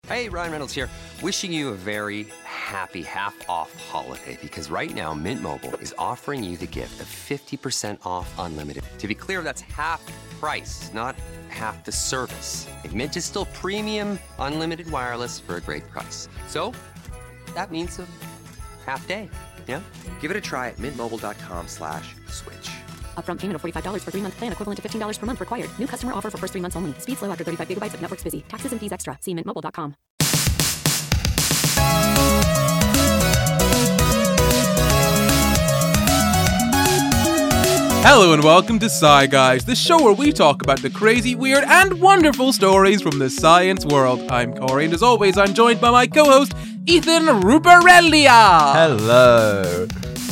Hey, Ryan Reynolds here. Wishing you a very happy half-off holiday because right now Mint Mobile is offering you the gift of 50% off unlimited. To be clear, that's half price, not half the service. And Mint is still premium unlimited wireless for a great price. So that means a half day, yeah? Give it a try at mintmobile.com/switch. Upfront payment of $45 for 3-month plan equivalent to $15 per month required. New customer offer for first 3 months only. Speed slow after 35 gigabytes if network's busy. Taxes and fees extra. See mintmobile.com. Hello and welcome to Sci Guys, the show where we talk about the crazy, weird, and wonderful stories from the science world. I'm Corey, and as always, I'm joined by my co-host, Ethan Ruparellia. Hello.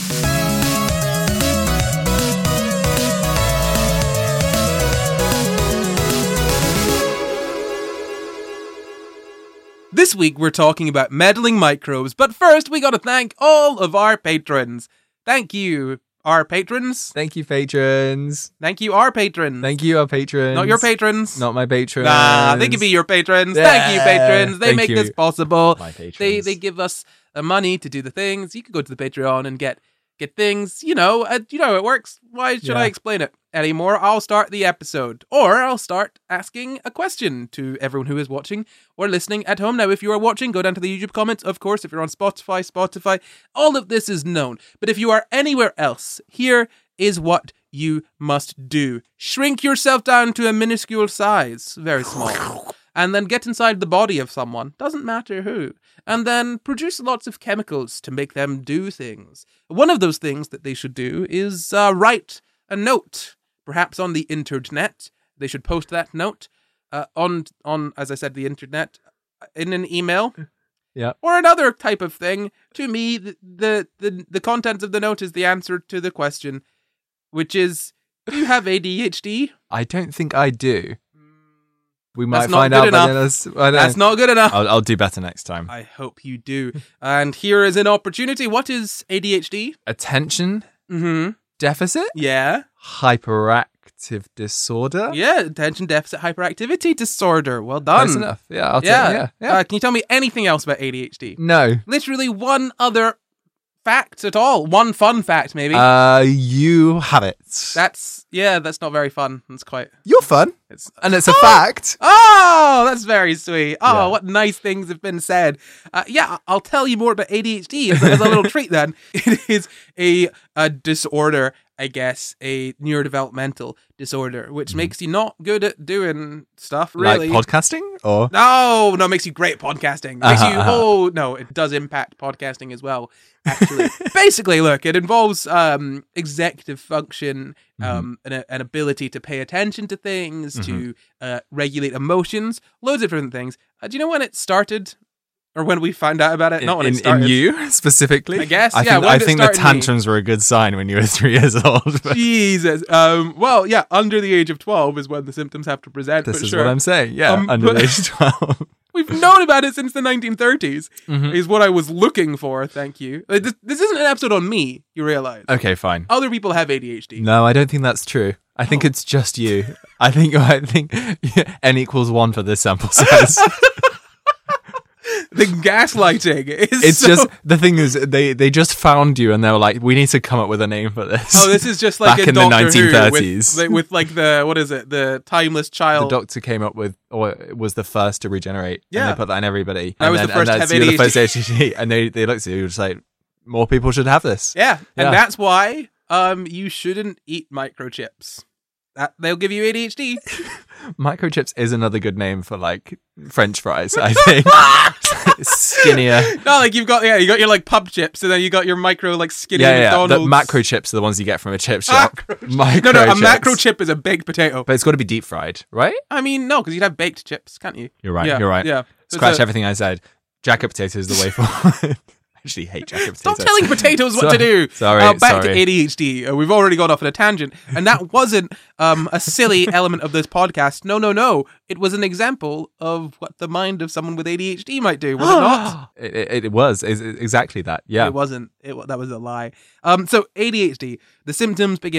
This week we're talking about meddling microbes, but first we gotta thank all of our patrons. Thank you, our patrons. Thank you, patrons. Thank you, our patrons. Thank you, our patrons. Not your patrons. Not my patrons. Nah, they can be your patrons. Yeah. Thank you, patrons. They Thank make you. this possible. My patrons. They give us money to do the things. You can go to the Patreon and get things. You know how it works. Why should I explain it anymore? I'll start the episode, or I'll start asking a question to everyone who is watching or listening at home. Now, if you are watching, go down to the YouTube comments. Of course, if you're on Spotify, all of this is known. But if you are anywhere else, here is what you must do. Shrink yourself down to a minuscule size, very small, and then get inside the body of someone, doesn't matter who, and then produce lots of chemicals to make them do things. One of those things that they should do is write a note, perhaps on the internet. They should post that note on as I said, the internet, in an email. Yeah. Or another type of thing. To me, the contents of the note is the answer to the question, which is, do you have ADHD? I don't think I do. We might That's not find good out. enough. But That's not good enough. I'll do better next time. I hope you do. And here is an opportunity. What is ADHD? Attention Mm-hmm. deficit? Yeah. Hyperactive disorder? Yeah. Attention deficit hyperactivity disorder. Well done. Close enough. Yeah, I'll take Yeah. it. Yeah. Can you tell me anything else about ADHD? No. Literally one other fact at all. One fun fact, maybe. You have it. That's not very fun. That's quite... You're fun. And it's a fact. Oh, that's very sweet. Oh, Yeah. what nice things have been said. I'll tell you more about ADHD as a little treat then. It is a disorder, I guess, a neurodevelopmental disorder, which makes you not good at doing stuff, really. Like podcasting? Or? No, it makes you great at podcasting. It does impact podcasting as well, actually. Basically, look, it involves executive function, an ability to pay attention to things, to regulate emotions, loads of different things. Do you know when it started? Or when we found out about it? Not when it started. In you, specifically? I guess, I yeah. think the tantrums were a good sign when you were 3 years old. Jesus. Under the age of 12 is when the symptoms have to present. This is sure. what I'm saying. Yeah, under the age of 12. We've known about it since the 1930s, is what I was looking for, thank you. This isn't an episode on me, you realize. Okay, fine. Other people have ADHD. No, I don't think that's true. I think it's just you. I think N equals 1 for this sample size. The gaslighting is It's just, the thing is, they just found you and they were like, we need to come up with a name for this. Oh, this is just like back a in the Doctor 1930s. Who with like the timeless The child. doctor came up with, or was the first to regenerate. Yeah. And they put that in everybody. I was the first to have you're the ADHD. first ADHD. And they looked at you just like, more people should have this. Yeah, Yeah. and that's why you shouldn't eat microchips. They'll give you ADHD. Microchips is another good name for like French fries, I think. Skinnier. No, like you got your like pub chips, and then you got your micro like skinny Yeah. The McDonald's. macro chips are the ones you get from a chip shop. Micro No, a chips. macro chip is a big potato. But it's got to be deep fried, right? I mean, no, because you'd have baked chips, can't you? You're right. Yeah, You're right. Yeah. Scratch everything I said. Jacket potato is the way forward. I actually hate jacket potatoes. Stop telling potatoes what to do. Sorry. Back to ADHD. We've already gone off on a tangent, and that wasn't a silly element of this podcast. No. It was an example of what the mind of someone with ADHD might do. Was it not? It was exactly that. Yeah. It wasn't. That was a lie. So ADHD. The symptoms begin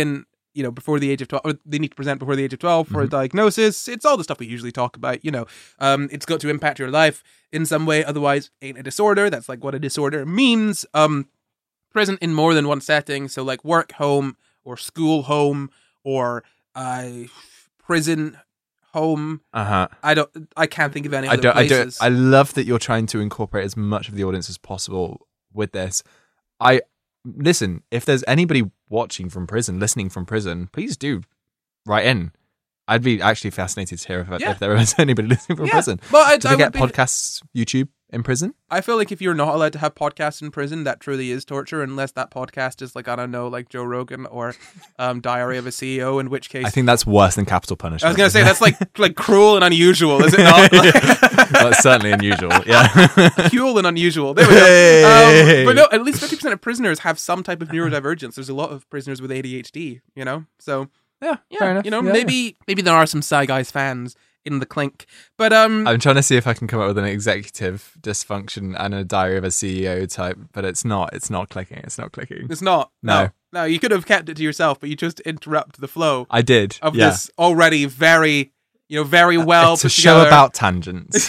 before the age of 12, or they need to present before the age of 12 for a diagnosis. It's all the stuff we usually talk about, it's got to impact your life in some way. Otherwise, ain't a disorder. That's like what a disorder means. Present in more than one setting. So like work home or school home or prison home. I can't think of any other places. I love that you're trying to incorporate as much of the audience as possible with this. Listen, if there's anybody watching from prison, listening from prison, please do write in. I'd be actually fascinated to hear if there is anybody listening from prison. But do they get podcasts, YouTube in prison? I feel like if you're not allowed to have podcasts in prison, that truly is torture, unless that podcast is like, I don't know, like Joe Rogan or Diary of a CEO, in which case... I think that's worse than capital punishment. I was going to say, that's like cruel and unusual, is it not? Well, it's certainly unusual, yeah. Cruel and unusual. There we go. But no, at least 50% of prisoners have some type of neurodivergence. There's a lot of prisoners with ADHD, so... Yeah, fair enough. Maybe there are some Sci Guys fans in the clink, but I'm trying to see if I can come up with an executive dysfunction and a Diary of a CEO type, but it's not clicking. It's not. No. You could have kept it to yourself, but you just interrupt the flow. I did of this already very, very well. It's a show about tangents.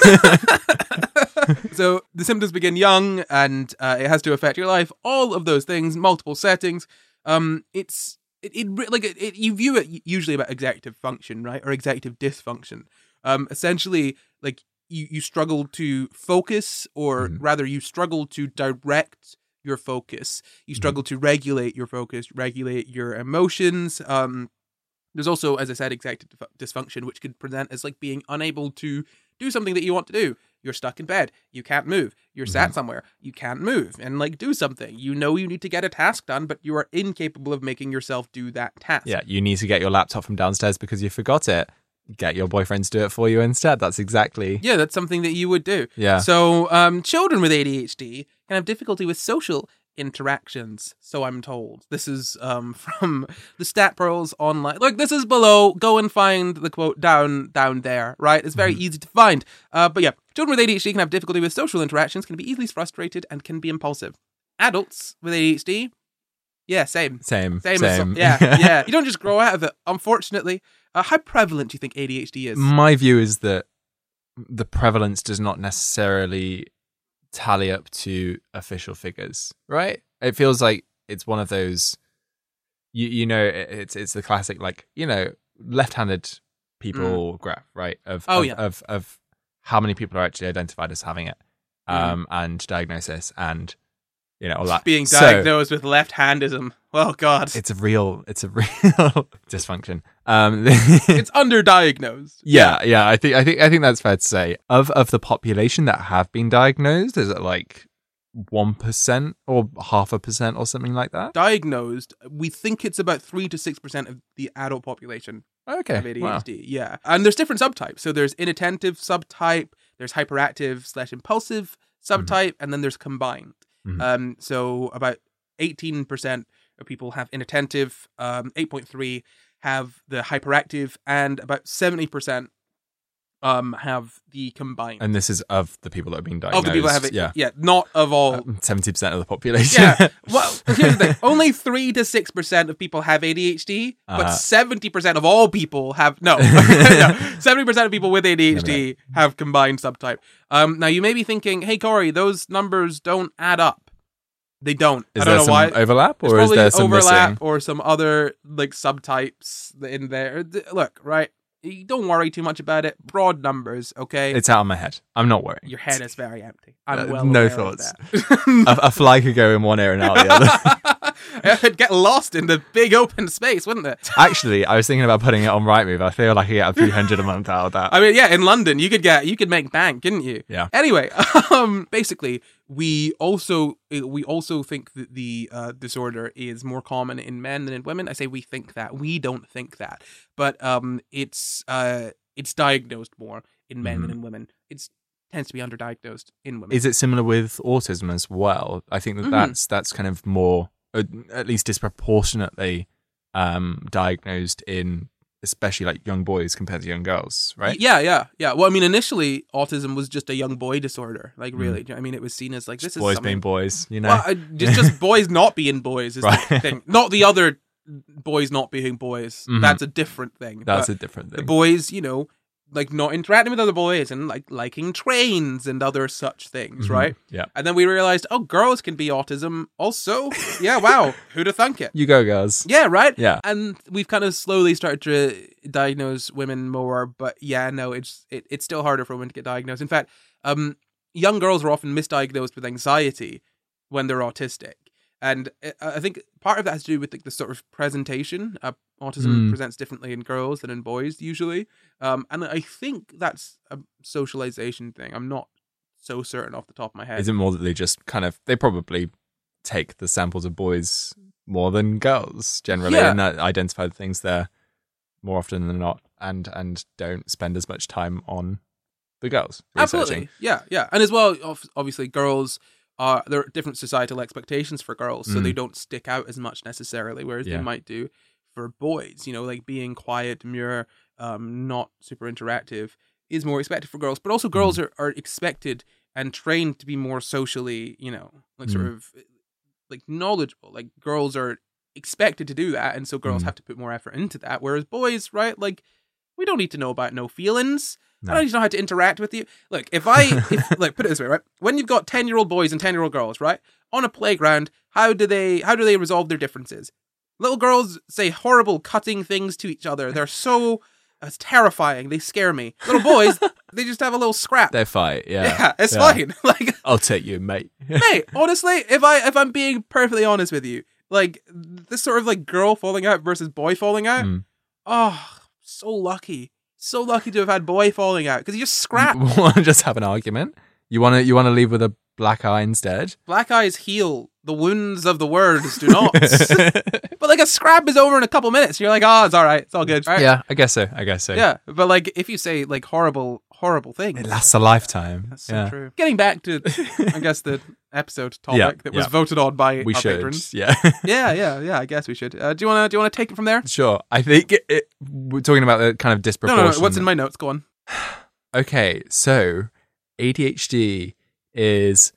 So the symptoms begin young, and it has to affect your life. All of those things, multiple settings. You view it usually about executive function, right? Or executive dysfunction. Essentially, like you struggle to focus, or rather you struggle to direct your focus. You struggle to regulate your focus, regulate your emotions. There's also, as I said, executive dysfunction, which could present as like being unable to do something that you want to do. You're stuck in bed. You can't move. You're sat somewhere. You can't move and like do something. You know you need to get a task done, but you are incapable of making yourself do that task. Yeah, you need to get your laptop from downstairs because you forgot it. Get your boyfriend to do it for you instead. That's exactly... Yeah, that's something that you would do. Yeah. So children with ADHD can have difficulty with social interactions, so I'm told. This is from the Stat Pearls online. Look, this is below. Go and find the quote down there, right? It's very easy to find. But yeah, children with ADHD can have difficulty with social interactions, can be easily frustrated, and can be impulsive. Adults with ADHD, yeah, same. Yeah. You don't just grow out of it, unfortunately. How prevalent do you think ADHD is? My view is that the prevalence does not necessarily tally up to official figures, right? It feels like it's one of those, it's the classic, like, left-handed people graph, right? Of how many people are actually identified as having it, and diagnosis, and all that. Being diagnosed with left-handism. Oh God, it's a real dysfunction. It's underdiagnosed. Yeah. I think that's fair to say. Of the population that have been diagnosed, is it like 1% or 0.5% or something like that? Diagnosed, we think it's about 3 to 6% of the adult population. Okay, of ADHD. wow. Yeah, and there's different subtypes. So there's inattentive subtype, there's hyperactive/impulsive subtype, and then there's combined. So about 18% of people have inattentive, 8.3% have the hyperactive, and about 70% have the combined. And this is of the people that have been diagnosed. Of the people that have it, yeah, not of all. 70% of the population. Yeah, well, here's the thing. Only 3 to 6% of people have ADHD, but 70% of all people have, no. 70% of people with ADHD have combined subtype. Now, you may be thinking, hey, Corey, those numbers don't add up. They don't. Is I don't there know why. some overlap, or There's is there some overlap missing? or some other like subtypes in there? Look, right? You don't worry too much about it. Broad numbers, okay? It's out of my head. I'm not worrying. Your head is very empty. I'm well no aware thoughts. of that. a fly could go in one ear and out the other. It'd get lost in the big open space, wouldn't it? Actually, I was thinking about putting it on Rightmove. I feel like I could get a few hundred a month out of that. I mean, yeah, in London, you could make bank, couldn't you? Yeah. Anyway, basically, we also think that the disorder is more common in men than in women. I say we think that. We don't think that, but it's diagnosed more in men than in women. It tends to be underdiagnosed in women. Is it similar with autism as well? I think that's kind of more, at least disproportionately, diagnosed in especially like young boys compared to young girls, right? Yeah. Well, I mean, initially, autism was just a young boy disorder. Like, really, I mean, it was seen as like, this is boys something... being boys, Well, just boys not being boys is right. the thing. Not the other boys not being boys. Mhm. That's a different thing. That's But a different the thing. boys, like not interacting with other boys and like liking trains and other such things, Mhm. right? Yeah. And then we realized, oh, girls can be autism also. Yeah, wow. Who'd have thunk it? You go, girls. Yeah, right? Yeah. And we've kind of slowly started to diagnose women more, but yeah, no, it's still harder for women to get diagnosed. In fact, young girls are often misdiagnosed with anxiety when they're autistic. And I think part of that has to do with the sort of presentation. Autism presents differently in girls than in boys usually. And I think that's a socialization thing. I'm not so certain off the top of my head. Is it more that they just they probably take the samples of boys more than girls generally, Yeah. and that identify the things there more often than not, and don't spend as much time on the girls researching. Absolutely. Yeah. And as well, obviously, girls there are different societal expectations for girls, so they don't stick out as much necessarily, whereas they might do for boys. Like being quiet, demure, not super interactive is more expected for girls. But also girls are expected and trained to be more socially, sort of like knowledgeable. Like girls are expected to do that, and so girls have to put more effort into that. Whereas boys, right, like we don't need to know about no feelings. No. I don't need to know how to interact with you. Look, if like put it this way, right? When you've got 10-year-old boys and 10-year-old girls, right, on a playground, how do they resolve their differences? Little girls say horrible, cutting things to each other. They're so it's terrifying. They scare me. Little boys, they just have a little scrap. They fight, yeah. Yeah, it's fine. Like, I'll take you, mate. mate, honestly, if I'm being perfectly honest with you, like this sort of like girl falling out versus boy falling out, oh, so lucky. So lucky to have had boy falling out because you just scrap. Want to just have an argument? You want to leave with a black eye instead? Black eyes heal. The wounds of the words do not. But like a scrap is over in a couple minutes. You're like, oh, it's all right. It's all good. Right? Yeah, I guess so. Yeah, but like if you say like horrible things, It lasts a lifetime. that's so true. Getting back to, I guess the episode topic that was voted on by We our should. patrons. Yeah. Yeah. I guess we should. Do you want to take it from there? Sure. I think we're talking about the kind of disproportion. No. What's in my notes? Go on. Okay, so ADHD is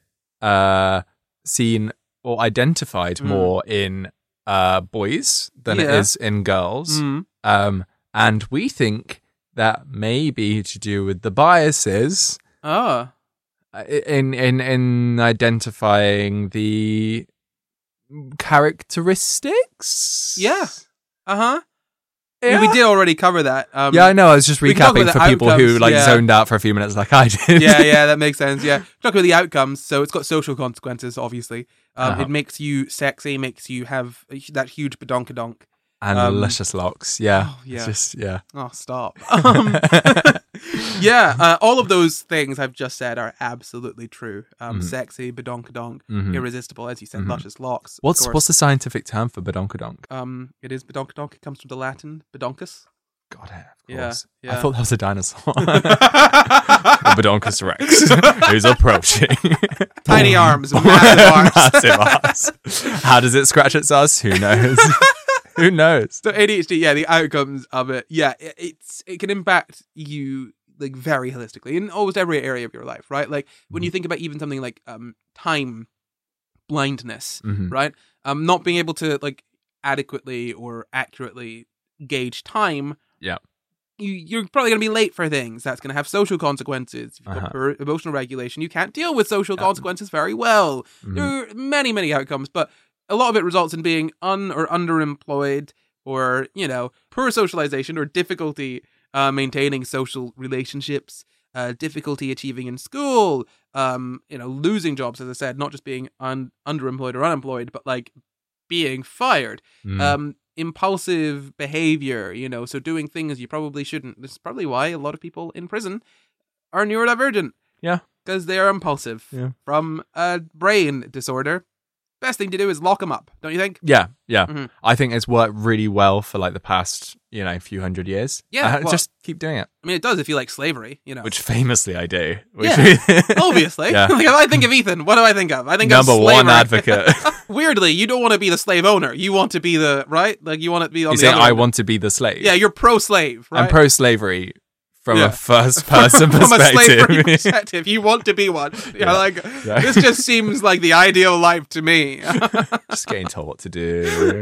seen or identified more in boys than it Yeah. is in girls. And we think that may be to do with the biases Oh. in identifying the characteristics. Yeah. Uh-huh. Yeah. We did already cover that. Yeah, I know. I was just we can talk recapping about for the people who outcomes, like yeah. zoned out for a few minutes, like I did. yeah, that makes sense. Yeah, talk about the outcomes. So it's got social consequences. Obviously, it makes you sexy, makes you have that huge badonkadonk. And luscious locks. Yeah. Oh, yeah. It's just, yeah. Oh, stop. Yeah, all of those things I've just said are absolutely true. Sexy, badonkadonk, irresistible, as you said, luscious locks. of What's course. the scientific term for badonkadonk? It is badonkadonk. It comes from the Latin badonkus. God, of Yeah, course. yeah. I thought that was a dinosaur. The Badonkus Rex, who's approaching. Tiny arms, massive arms. Massive arms. How does it scratch its ass? Who knows? Who knows? So ADHD, yeah, the outcomes of it, yeah, it can impact you like very holistically in almost every area of your life, right? Like when you think about even something like time blindness, right? Not being able to like adequately or accurately gauge time. Yeah. You're probably going to be late for things. That's going to have social consequences. You've got poor emotional regulation. You can't deal with social consequences very well. There are many, many outcomes, but a lot of it results in being or underemployed or, poor socialization or difficulty maintaining social relationships, difficulty achieving in school, losing jobs, as I said, not just being underemployed or unemployed, but like being fired. Impulsive behavior, so doing things you probably shouldn't. This is probably why a lot of people in prison are neurodivergent. Yeah. Because they're impulsive from a brain disorder. Best thing to do is lock them up, don't you think? Yeah. I think it's worked really well for like the past, few hundred years. Yeah, just keep doing it. I mean, it does if you like slavery, Which famously I do. Obviously. Yeah. Like, if I think of Ethan, what do I think of? I think Number of slavery. one advocate. Weirdly, you don't want to be the slave owner. You want to be the, right? Like, you want to be on You the say other I end. want to be the slave. Yeah, you're pro-slave, right? I'm pro-slavery from Yeah. a first-person From a slavery perspective. perspective, you want to be one. Yeah. This just seems like the ideal life to me. Just getting told what to do.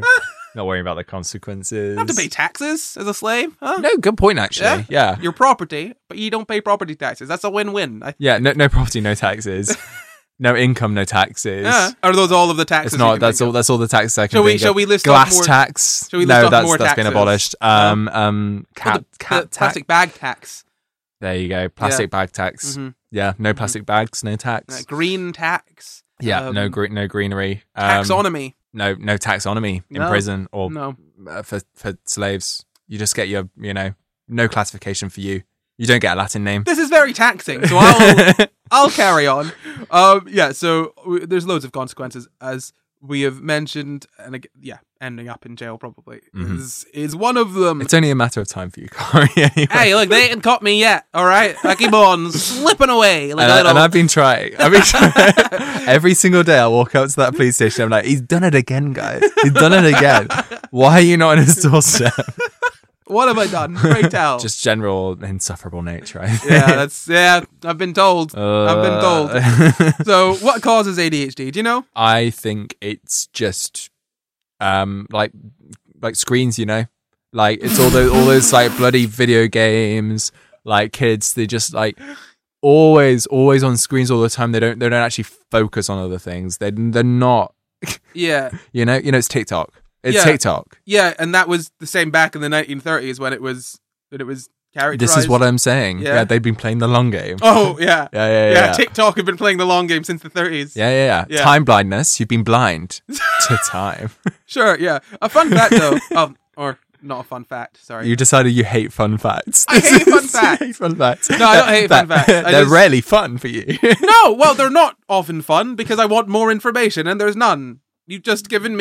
Not worrying about the consequences. You have to pay taxes as a slave, huh? No, good point, actually. Yeah. Your property, but you don't pay property taxes. That's a win-win. Yeah, no property, no taxes. No income, no taxes. Yeah. Are those all of the taxes? It's not. That's all the taxes I can Shall we? think Shall of. we list glass off more tax? Shall we list off that's more that's been taxes? abolished. The Cat plastic tax. bag tax. There you go. Plastic bag tax. Mhm. Yeah, no plastic bags, no tax. Green tax. Yeah, no greenery. Taxonomy. No taxonomy in No. prison or No. for slaves. You just get your no classification for you. You don't get a Latin name. This is very taxing, so I'll carry on. So there's loads of consequences, as we have mentioned, and ending up in jail probably is one of them. It's only a matter of time for you, Corey. Anyway. Hey, look, they ain't caught me yet. All right, I keep on slipping away like a little. And I've been trying. Every single day I walk up to that police station. I'm like, he's done it again, guys. He's done it again. Why are you not on his doorstep? What have I done? Pray tell. Just general insufferable nature. I think. I've been told. I've been told. So, what causes ADHD? Do you know? I think it's just like screens, like it's all those like bloody video games, like kids, they just like always on screens all the time. They don't actually focus on other things. They're not. Yeah. It's TikTok. It's Yeah. TikTok. Yeah, and that was the same back in the 1930s when it was characterized. This is what I'm saying. Yeah. Yeah, they've been playing the long game. Oh, yeah. Yeah. TikTok have been playing the long game since the 30s. Yeah. Yeah. Time blindness. You've been blind to time. Sure, yeah. A fun fact, though. Or not a fun fact, sorry. You decided you hate fun facts. I hate fun facts. You hate fun facts. No, I don't hate fun facts. They're rarely fun for you. No, well, they're not often fun because I want more information and there's none. You've said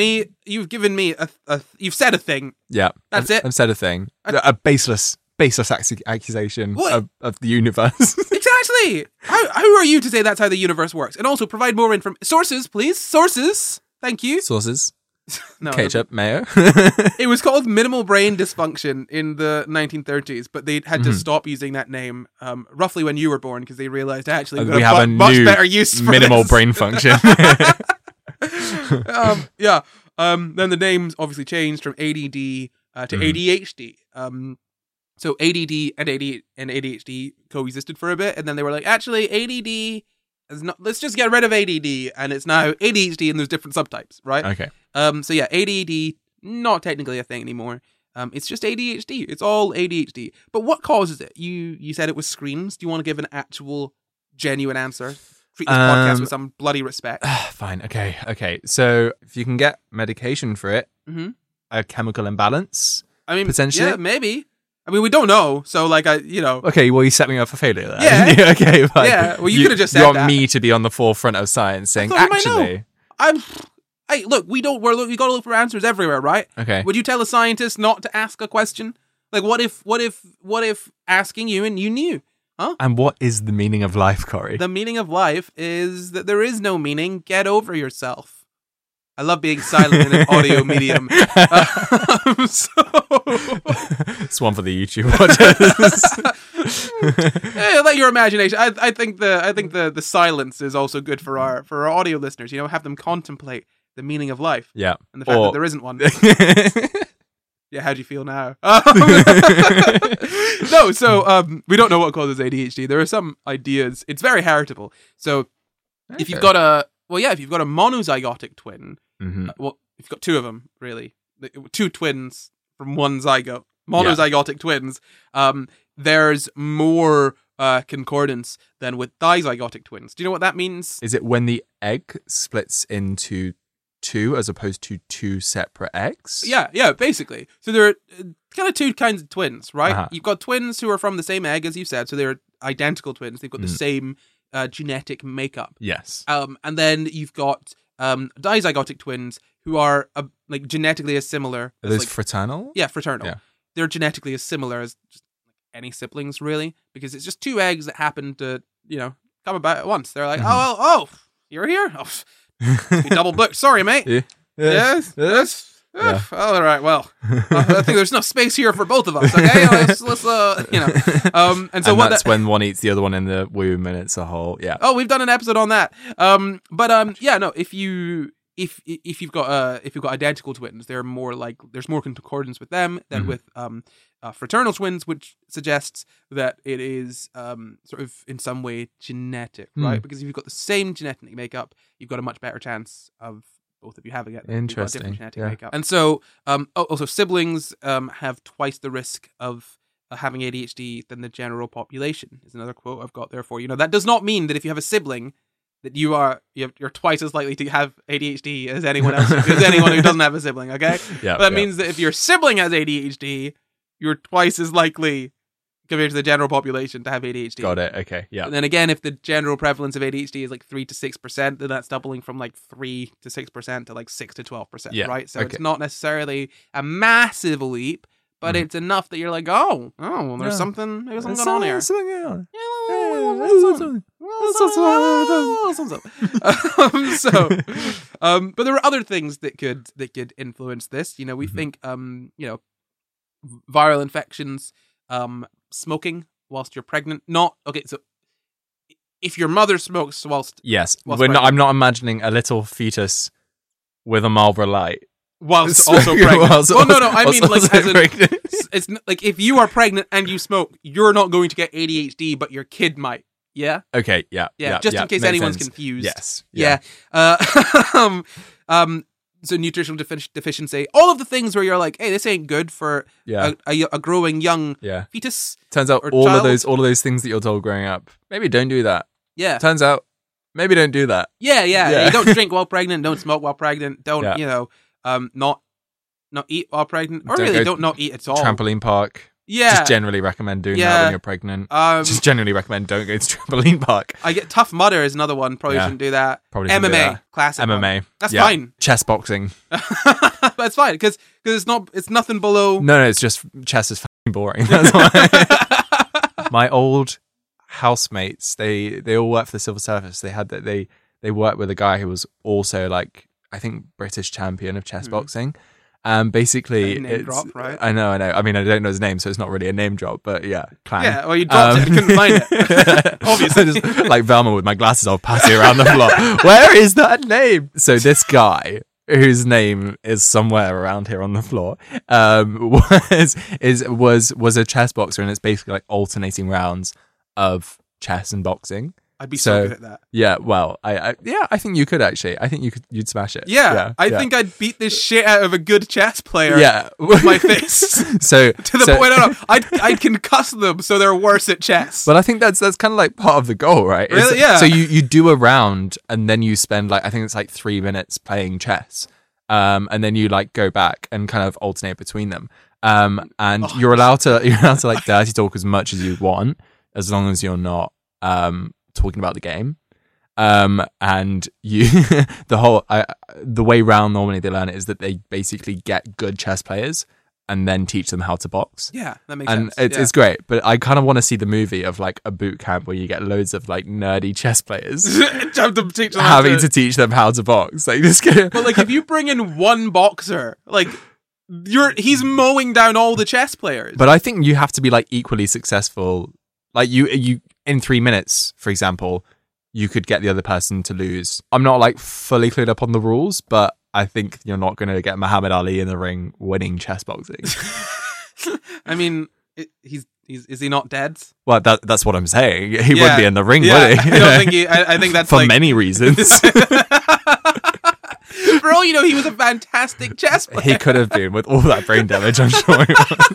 a thing. Yeah. That's it. I've said a thing. A baseless accusation of the universe. Exactly. Who are you to say that's how the universe works? And also provide more sources, please. Sources. Thank you. Sources. No, Ketchup, mayo. It was called minimal brain dysfunction in the 1930s, but they had to stop using that name roughly when you were born because they realized actually we have a much new better use for minimal this. brain function. Then the names obviously changed from ADD to ADHD. So ADD and ADHD coexisted for a bit, and then they were like, actually, ADD is not. Let's just get rid of ADD, and it's now ADHD, and there's different subtypes, right? Okay. So yeah, ADD not technically a thing anymore. It's just ADHD. It's all ADHD. But what causes it? You said it was screens. Do you want to give an actual, genuine answer? Treat this podcast with some bloody respect. Fine. Okay. So if you can get medication for it, a chemical imbalance. I mean, potentially, yeah, maybe. I mean, we don't know. So, like, Okay, well, you set me up for failure there. Yeah. Okay, fine. Yeah, well, you could have just said you want that. me to be on the forefront of science saying, I thought you might actually... Hey, look, we got to look for answers everywhere, right? Okay. Would you tell a scientist not to ask a question? Like, what if asking you and you knew? Huh? And what is the meaning of life, Corey? The meaning of life is that there is no meaning. Get over yourself. I love being silent in an audio medium. It's one for the YouTube watchers. Let your imagination. I think the silence is also good for our audio listeners. Have them contemplate the meaning of life. Yeah, and the fact that there isn't one. Yeah, how do you feel now? No, so we don't know what causes ADHD. There are some ideas. It's very heritable. So if you've got a monozygotic twin, if you've got two of them, really, two twins from one zygote, monozygotic twins, there's more concordance than with dizygotic twins. Do you know what that means? Is it when the egg splits into two as opposed to two separate eggs? Yeah, basically. So there are kind of two kinds of twins, right? Uh-huh. You've got twins who are from the same egg, as you said, so they're identical twins. They've got the same genetic makeup. Yes. And then you've got dizygotic twins who are like genetically as similar. Are those fraternal? Yeah, fraternal. Yeah. They're genetically as similar as just any siblings, really, because it's just two eggs that happen to, come about at onth. They're like, oh, you're here? Oh, be double booked. Sorry, mate. Yeah. Yes. Yeah. All right. Well, I think there's enough space here for both of us. Okay, let's and so that's when one eats the other one in the womb, and it's a whole. Yeah. Oh, we've done an episode on that. If if you've got identical twins, there's more concordance with them than with fraternal twins, which suggests that it is sort of in some way genetic, right? Because if you've got the same genetic makeup, you've got a much better chance of both of you having it. Interesting. Different genetic makeup. And so also siblings have twice the risk of having ADHD than the general population, is another quote I've got there for you. Now, that does not mean that if you have a sibling that you're twice as likely to have ADHD as anyone else, as anyone who doesn't have a sibling, okay? Yeah. But that means that if your sibling has ADHD, you're twice as likely compared to the general population to have ADHD. Got it. Okay. Yeah. And then again, if the general prevalence of ADHD is like 3 to 6%, then that's doubling from like 3 to 6% to like 6 to 12%, right? So it's not necessarily a massive leap, but it's enough that you're like, well, there's something going on here. Something going on. But there are other things that could influence this. We think, viral infections, smoking whilst you're pregnant. So if your mother smokes whilst I'm not imagining a little fetus with a Marlboro Light. Whilst also pregnant. I mean, it's like if you are pregnant and you smoke, you're not going to get ADHD, but your kid might. Yeah. Okay. Yeah. Just in case anyone's confused. Yes. Yeah. So nutritional deficiency, all of the things where you're like, hey, this ain't good for a growing young fetus. Turns out all of those things that you're told growing up, maybe don't do that. Yeah. Turns out maybe don't do that. Yeah. You don't drink while pregnant. Don't smoke while pregnant. Don't not eat while pregnant, or don't not eat at all. Trampoline park. Yeah. Just generally recommend doing that when you're pregnant. Just generally recommend don't go to trampoline park. I get Tough Mudder is another one. Probably shouldn't do that. Probably MMA, do that. classic. MMA. One. That's fine. Chess boxing. That's fine because it's nothing below. No, it's just chess is fucking boring. That's why. My old housemates, they all worked for the civil service. They worked with a guy who was also like, I think, British champion of chess boxing. Basically, name drop, right? I know. I mean, I don't know his name, so it's not really a name drop, but yeah, clan. Yeah, well, you dropped it, you couldn't find it. Obviously. Just like Velma with my glasses off, passing around the floor. Where is that name? So this guy, whose name is somewhere around here on the floor, was a chess boxer, and it's basically like alternating rounds of chess and boxing. I'd be so good at that. Yeah, well, I think you could actually. I think you'd smash it. Yeah, I think I'd beat this shit out of a good chess player. With my fists. So to the point, I'd concuss them so they're worse at chess. But I think that's kind of like part of the goal, right? Really? Yeah. So you do a round and then you spend I think it's like 3 minutes playing chess, and then you like go back and kind of alternate between them, and you're allowed to like dirty talk as much as you want, as long as you're not talking about the game, and you the way round normally they learn it is that they basically get good chess players and then teach them how to box. Yeah, that makes sense. And it's great, but I kind of want to see the movie of like a boot camp where you get loads of like nerdy chess players having to teach them how to box. Like this guy. But like if you bring in one boxer, like he's mowing down all the chess players. But I think you have to be like equally successful. Like you in 3 minutes, for example, you could get the other person to lose. I'm not like fully clued up on the rules, but I think you're not going to get Muhammad Ali in the ring winning chess boxing. I mean, is he not dead? Well, that's what I'm saying. He would be in the ring, would he? I don't think I think that's for many reasons. For all you know, he was a fantastic chess player. He could have been with all that brain damage, I'm sure he was.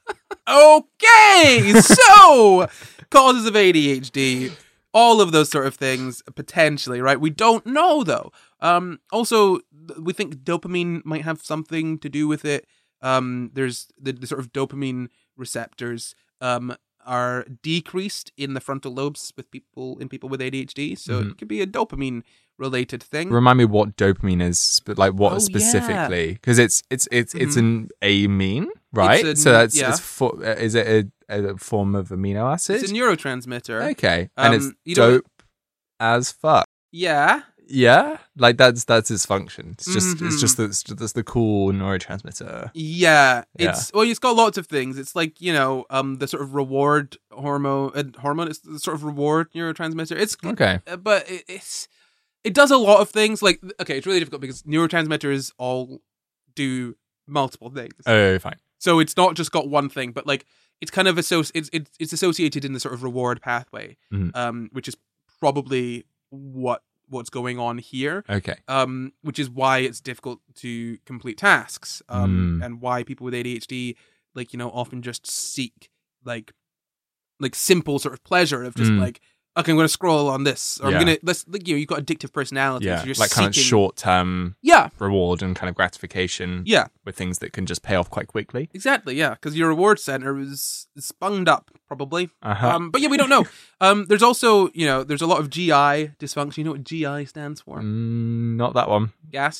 Okay, so causes of ADHD, all of those sort of things, potentially, right? We don't know, though. Also, we think dopamine might have something to do with it. There's the sort of dopamine receptors are decreased in the frontal lobes with people with ADHD, so it could be a dopamine related thing. Remind me what dopamine is, but like what specifically? Because it's an amine, right? Is it a form of amino acid? It's a neurotransmitter. Okay, and it's dope as fuck. Yeah, like that's its function. It's just that's the cool neurotransmitter. Yeah, it's got lots of things. It's like the sort of reward hormone. It's the sort of reward neurotransmitter. It's okay, but it's it does a lot of things. Like, okay, it's really difficult because neurotransmitters all do multiple things. Oh, fine. So it's not just got one thing, but like it's kind of it's associated in the sort of reward pathway, which is probably what's going on here. Okay. Which is why it's difficult to complete tasks. And why people with ADHD, like, you know, often just seek like simple sort of pleasure of just like, okay, I'm going to scroll on this, or I'm going to, you've got addictive personality. Yeah, so you're like kind of short-term reward and kind of gratification with things that can just pay off quite quickly. Exactly, yeah, because your reward center is sponged up, probably. But yeah, we don't know. There's also, you know, there's a lot of GI dysfunction. You know what GI stands for? Not that one.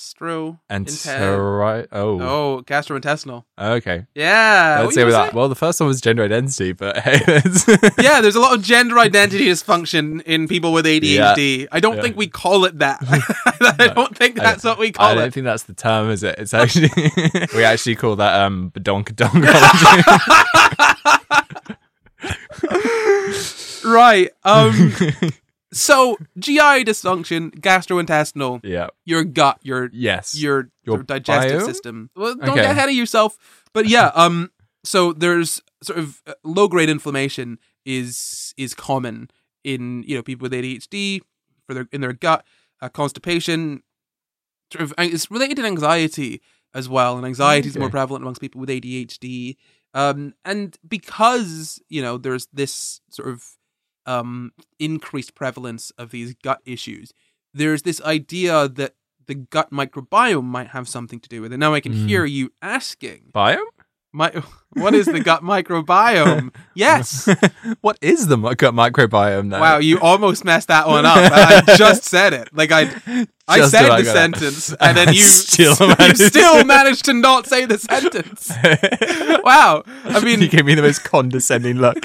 Gastrointestinal. Okay. Yeah. Let's say with that. Well, the first one was gender identity, but hey. Yeah, there's a lot of gender identity dysfunction in people with ADHD. I don't think we call it that. I don't think that's what we call it. I don't think that's the term, is it? It's actually, we actually call that badonkadonk. Right. So GI dysfunction, gastrointestinal, your gut, your digestive system. Well, don't get ahead of yourself. But yeah, so there's sort of low-grade inflammation is common in, you know, people with ADHD in their gut. Constipation, sort of, it's related to anxiety as well, and anxiety is more prevalent amongst people with ADHD. And because, you know, there's this sort of increased prevalence of these gut issues, there's this idea that the gut microbiome might have something to do with it. Now I can hear you asking, biome? What is the gut microbiome? Yes. What is the gut microbiome now? Wow, you almost messed that one up. I just said it. Like I said the sentence, and then you still managed to not say the sentence. Wow. I mean, you gave me the most condescending look.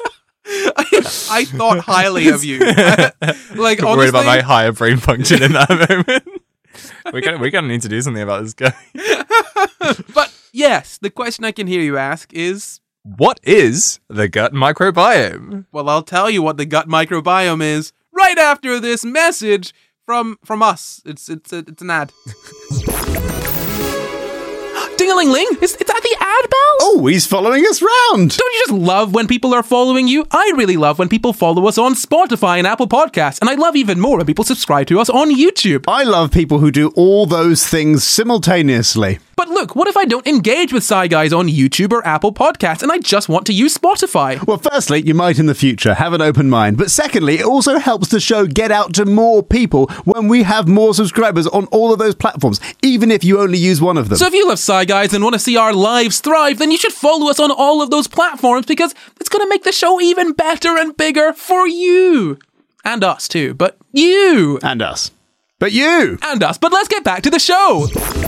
I thought highly of you. Like, honestly, worried about my higher brain function in that moment. We're gonna need to do something about this guy. But yes, the question I can hear you ask is, what is the gut microbiome? Well, I'll tell you what the gut microbiome is right after this message from us. It's an ad. Ding-a-ling-ling! Is that the ad bell? Oh, he's following us round! Don't you just love when people are following you? I really love when people follow us on Spotify and Apple Podcasts, and I love even more when people subscribe to us on YouTube. I love people who do all those things simultaneously. But look, what if I don't engage with Sci Guys on YouTube or Apple Podcasts and I just want to use Spotify? Well, firstly, you might in the future have an open mind. But secondly, it also helps the show get out to more people when we have more subscribers on all of those platforms, even if you only use one of them. So if you love Sci Guys and want to see our lives thrive, then you should follow us on all of those platforms, because it's going to make the show even better and bigger for you. And us too, but you. And us. But you. And us. But let's get back to the show.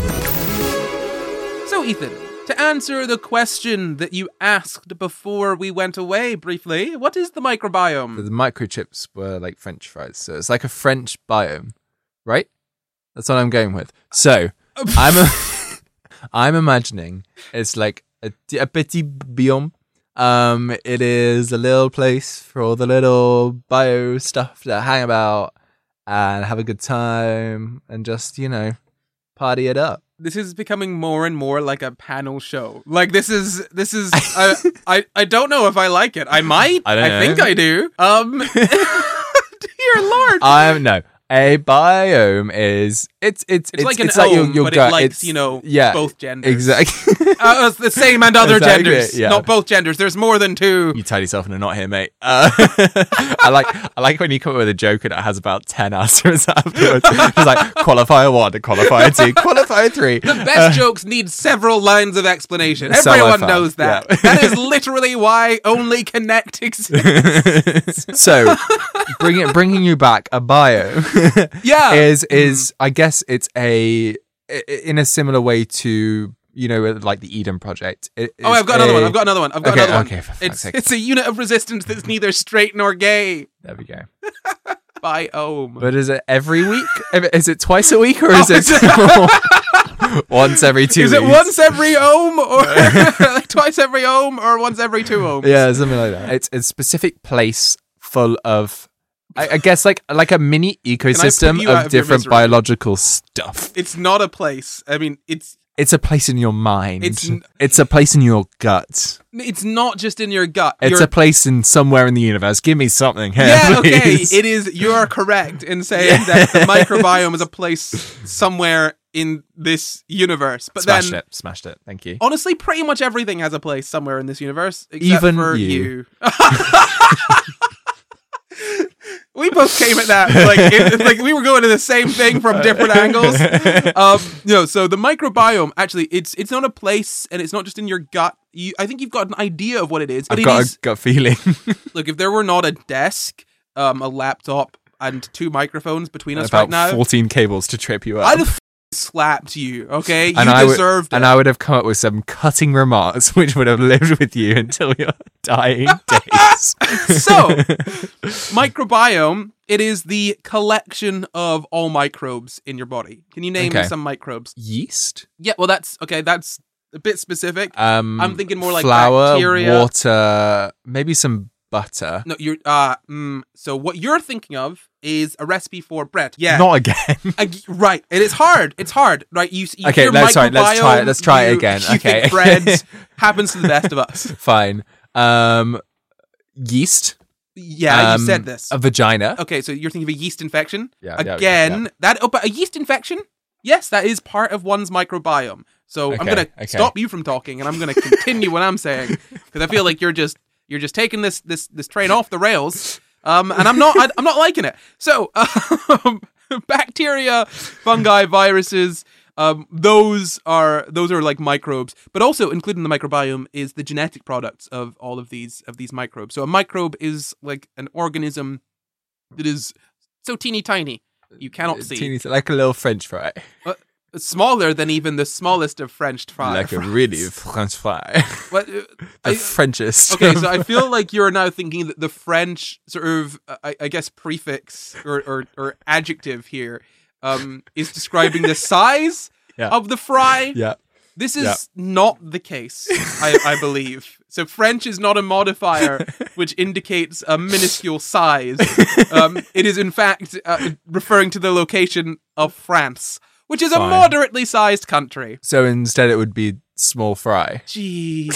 So, Ethan, to answer the question that you asked before we went away briefly, what is the microbiome? The microchips were like French fries, so it's like a French biome, right? That's what I'm going with. So, I'm imagining it's like a petit biome. It is a little place for all the little bio stuff to hang about and have a good time and just, you know, party it up. This is becoming more and more like a panel show. Like this is I don't know if I like it. I might. I think I do. Dear Lord. No. A biome is it's like an it's ohm, like your but gut. it likes, it's, you know, yeah, both genders. Exactly. It's the same and other genders, yeah. not both genders. There's more than two. You tied yourself in a knot here, mate. I like when you come up with a joke and it has about 10 answers afterwards. It's like qualifier 1, qualifier 2, qualifier 3. The best jokes need several lines of explanation. Everyone knows that. Yeah. That is literally why only Connect exists. So, bringing you back, a bio. Yeah. is I guess it's in a similar way to, you know, like the Eden Project. I've got another one. Okay, for fuck's sake. It's a unit of resistance that's neither straight nor gay. There we go. Biome. But is it every week? Is it twice a week, or is it once every 2 weeks? Is it once every ohm, or like twice every ohm, or once every 2 ohms? Yeah, something like that. It's a specific place full of I guess like a mini ecosystem you out of of your different misery? biological stuff. It's not a place. I mean, it's It's a place in your mind. It's It's a place in your gut. not just in your gut. It's a place in somewhere in the universe. Give me something here, Yeah, okay. please. It is. You are correct in saying that the microbiome is a place somewhere in this universe. But Smashed it. Thank you. honestly, pretty much everything has a place somewhere in this universe, except Even for you. We both came at that like we were going to the same thing from different angles. So the microbiome actually, it's not a place, and it's not just in your gut. I think you've got an idea of what it is. But I've got a gut feeling. Look, if there were not a desk, a laptop, and 2 microphones between us About right now, 14 cables to trip you up. I'd have slapped you. Okay, you and deserved it. And I would have come up with some cutting remarks, which would have lived with you until your dying days. So, microbiome, it is the collection of all microbes in your body. Can you name some microbes? Yeast? Yeah, well, that's a bit specific. I'm thinking more like flour, bacteria. water, maybe some butter. No, you're so what you're thinking of is a recipe for bread. Yeah. Not again. Right. And it's hard. Right. You okay, hear let's try it. microbiome, Let's try it again. You Okay. think bread happens to the best of us. Fine. Yeast. Yeah, you said this. A vagina. Okay, so you're thinking of a yeast infection. Yeah, Again, but a yeast infection? Yes, that is part of one's microbiome. So I'm going to stop you from talking, and I'm going to continue what I'm saying, because I feel like you're just taking this train off the rails, and I'm not liking it. So bacteria, fungi, viruses, those are like microbes, but also included in the microbiome is the genetic products of all of these microbes. So a microbe is like an organism that is so teeny tiny you cannot see. Teeny, like a little French fry. Smaller than even the smallest of French fries. Like a really French fry. What, the Frenchest. Okay, so I feel like you're now thinking that the French sort of, I guess, prefix or adjective here is describing the size of the fry. Yeah. This is not the case, I believe. So French is not a modifier which indicates a minuscule size. It is, in fact, referring to the location of France, which is a moderately sized country. So instead it would be small fry. Jeez.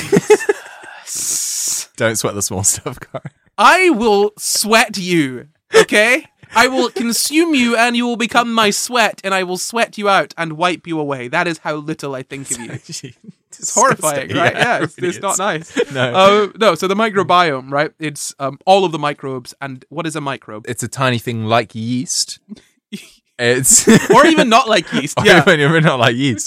Don't sweat the small stuff, Cara. I will sweat you, okay? I will consume you and you will become my sweat, and I will sweat you out and wipe you away. That is how little I think of you. It's horrifying, right? Yeah, it's not nice. No. No, so the microbiome, right? It's all of the microbes. And what is a microbe? It's a tiny thing like yeast. It's or even not like yeast. Or Yeah. even not like yeast.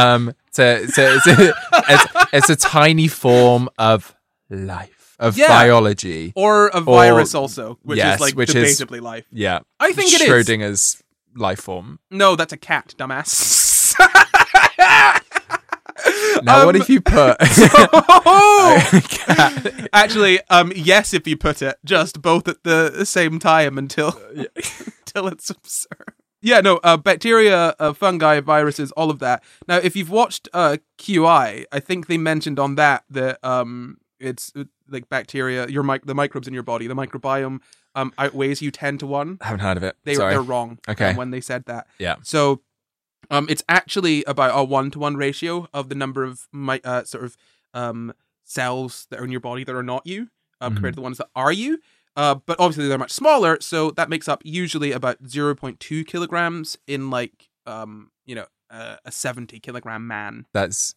It's a tiny form of life. Of biology. Or a virus also, which yes, is like which debatably life. Yeah. I think it is. Schrodinger's life form. No, that's a cat, dumbass. Now what if you put Actually, yes, if you put it, just both at the same time until it's absurd. Yeah, no, bacteria, fungi, viruses, all of that. Now, if you've watched QI, I think they mentioned on that it's like bacteria, the microbes in your body, the microbiome outweighs you 10 to 1. I haven't heard of it. They're wrong. Okay. When they said that. Yeah. So it's actually about a 1-to-1 ratio of the number of cells that are in your body that are not you compared to the ones that are you. But obviously they're much smaller, so that makes up usually about 0.2 kilograms in like a 70 kilogram man. That's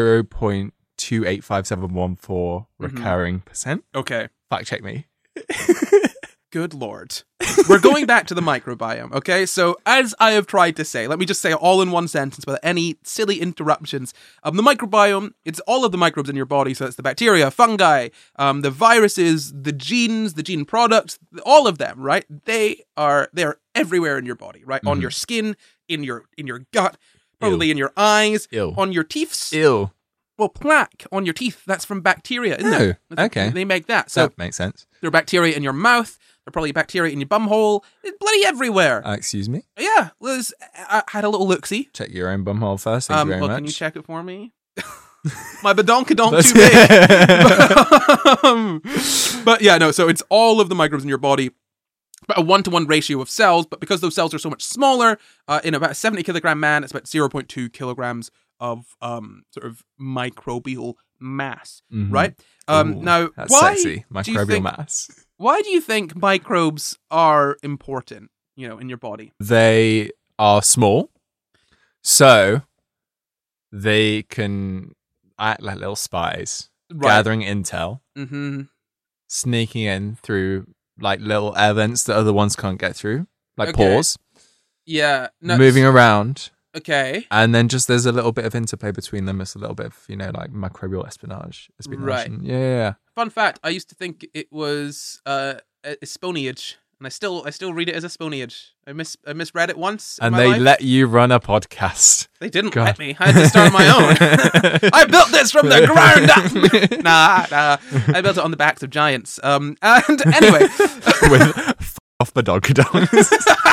0.285714 recurring percent. Okay. Fact check me. Good Lord. We're going back to the microbiome, okay? So, as I have tried to say, let me just say it all in one sentence without any silly interruptions. The microbiome, it's all of the microbes in your body, so it's the bacteria, fungi, the viruses, the genes, the gene products, all of them, right? They're everywhere in your body, right? On your skin, in your gut, probably in your eyes, on your teeth. Ew. Well, plaque on your teeth, that's from bacteria, isn't it? Okay. They make that. So that makes sense. there are bacteria in your mouth. There are probably bacteria in your bumhole. It's bloody everywhere. Excuse me? Yeah, Liz, I had a little look-see. Check your own bumhole first. Thank you very much. Can you check it for me? My badonkadonk too big. But yeah, no, so it's all of the microbes in your body. about a 1-to-1 ratio of cells, but because those cells are so much smaller, in about a 70 kilogram man, it's about 0.2 kilograms of sort of microbial mass, right? Now, That's why sexy. Microbial mass. Why do you think microbes are important, in your body? They are small, so they can act like little spies, gathering intel, sneaking in through like little air vents that other ones can't get through, like pores. Yeah. Moving around. Okay. And then just there's a little bit of interplay between them. It's a little bit of, like microbial espionage. Right. Yeah. Fun fact, I used to think it was espionage, and I still read it as espionage. I misread it once. And in they my life. let you run a podcast. They didn't let me. I had to start my own. I built this from the ground up. Nah. I built it on the backs of giants. And anyway. With off Badongadongs.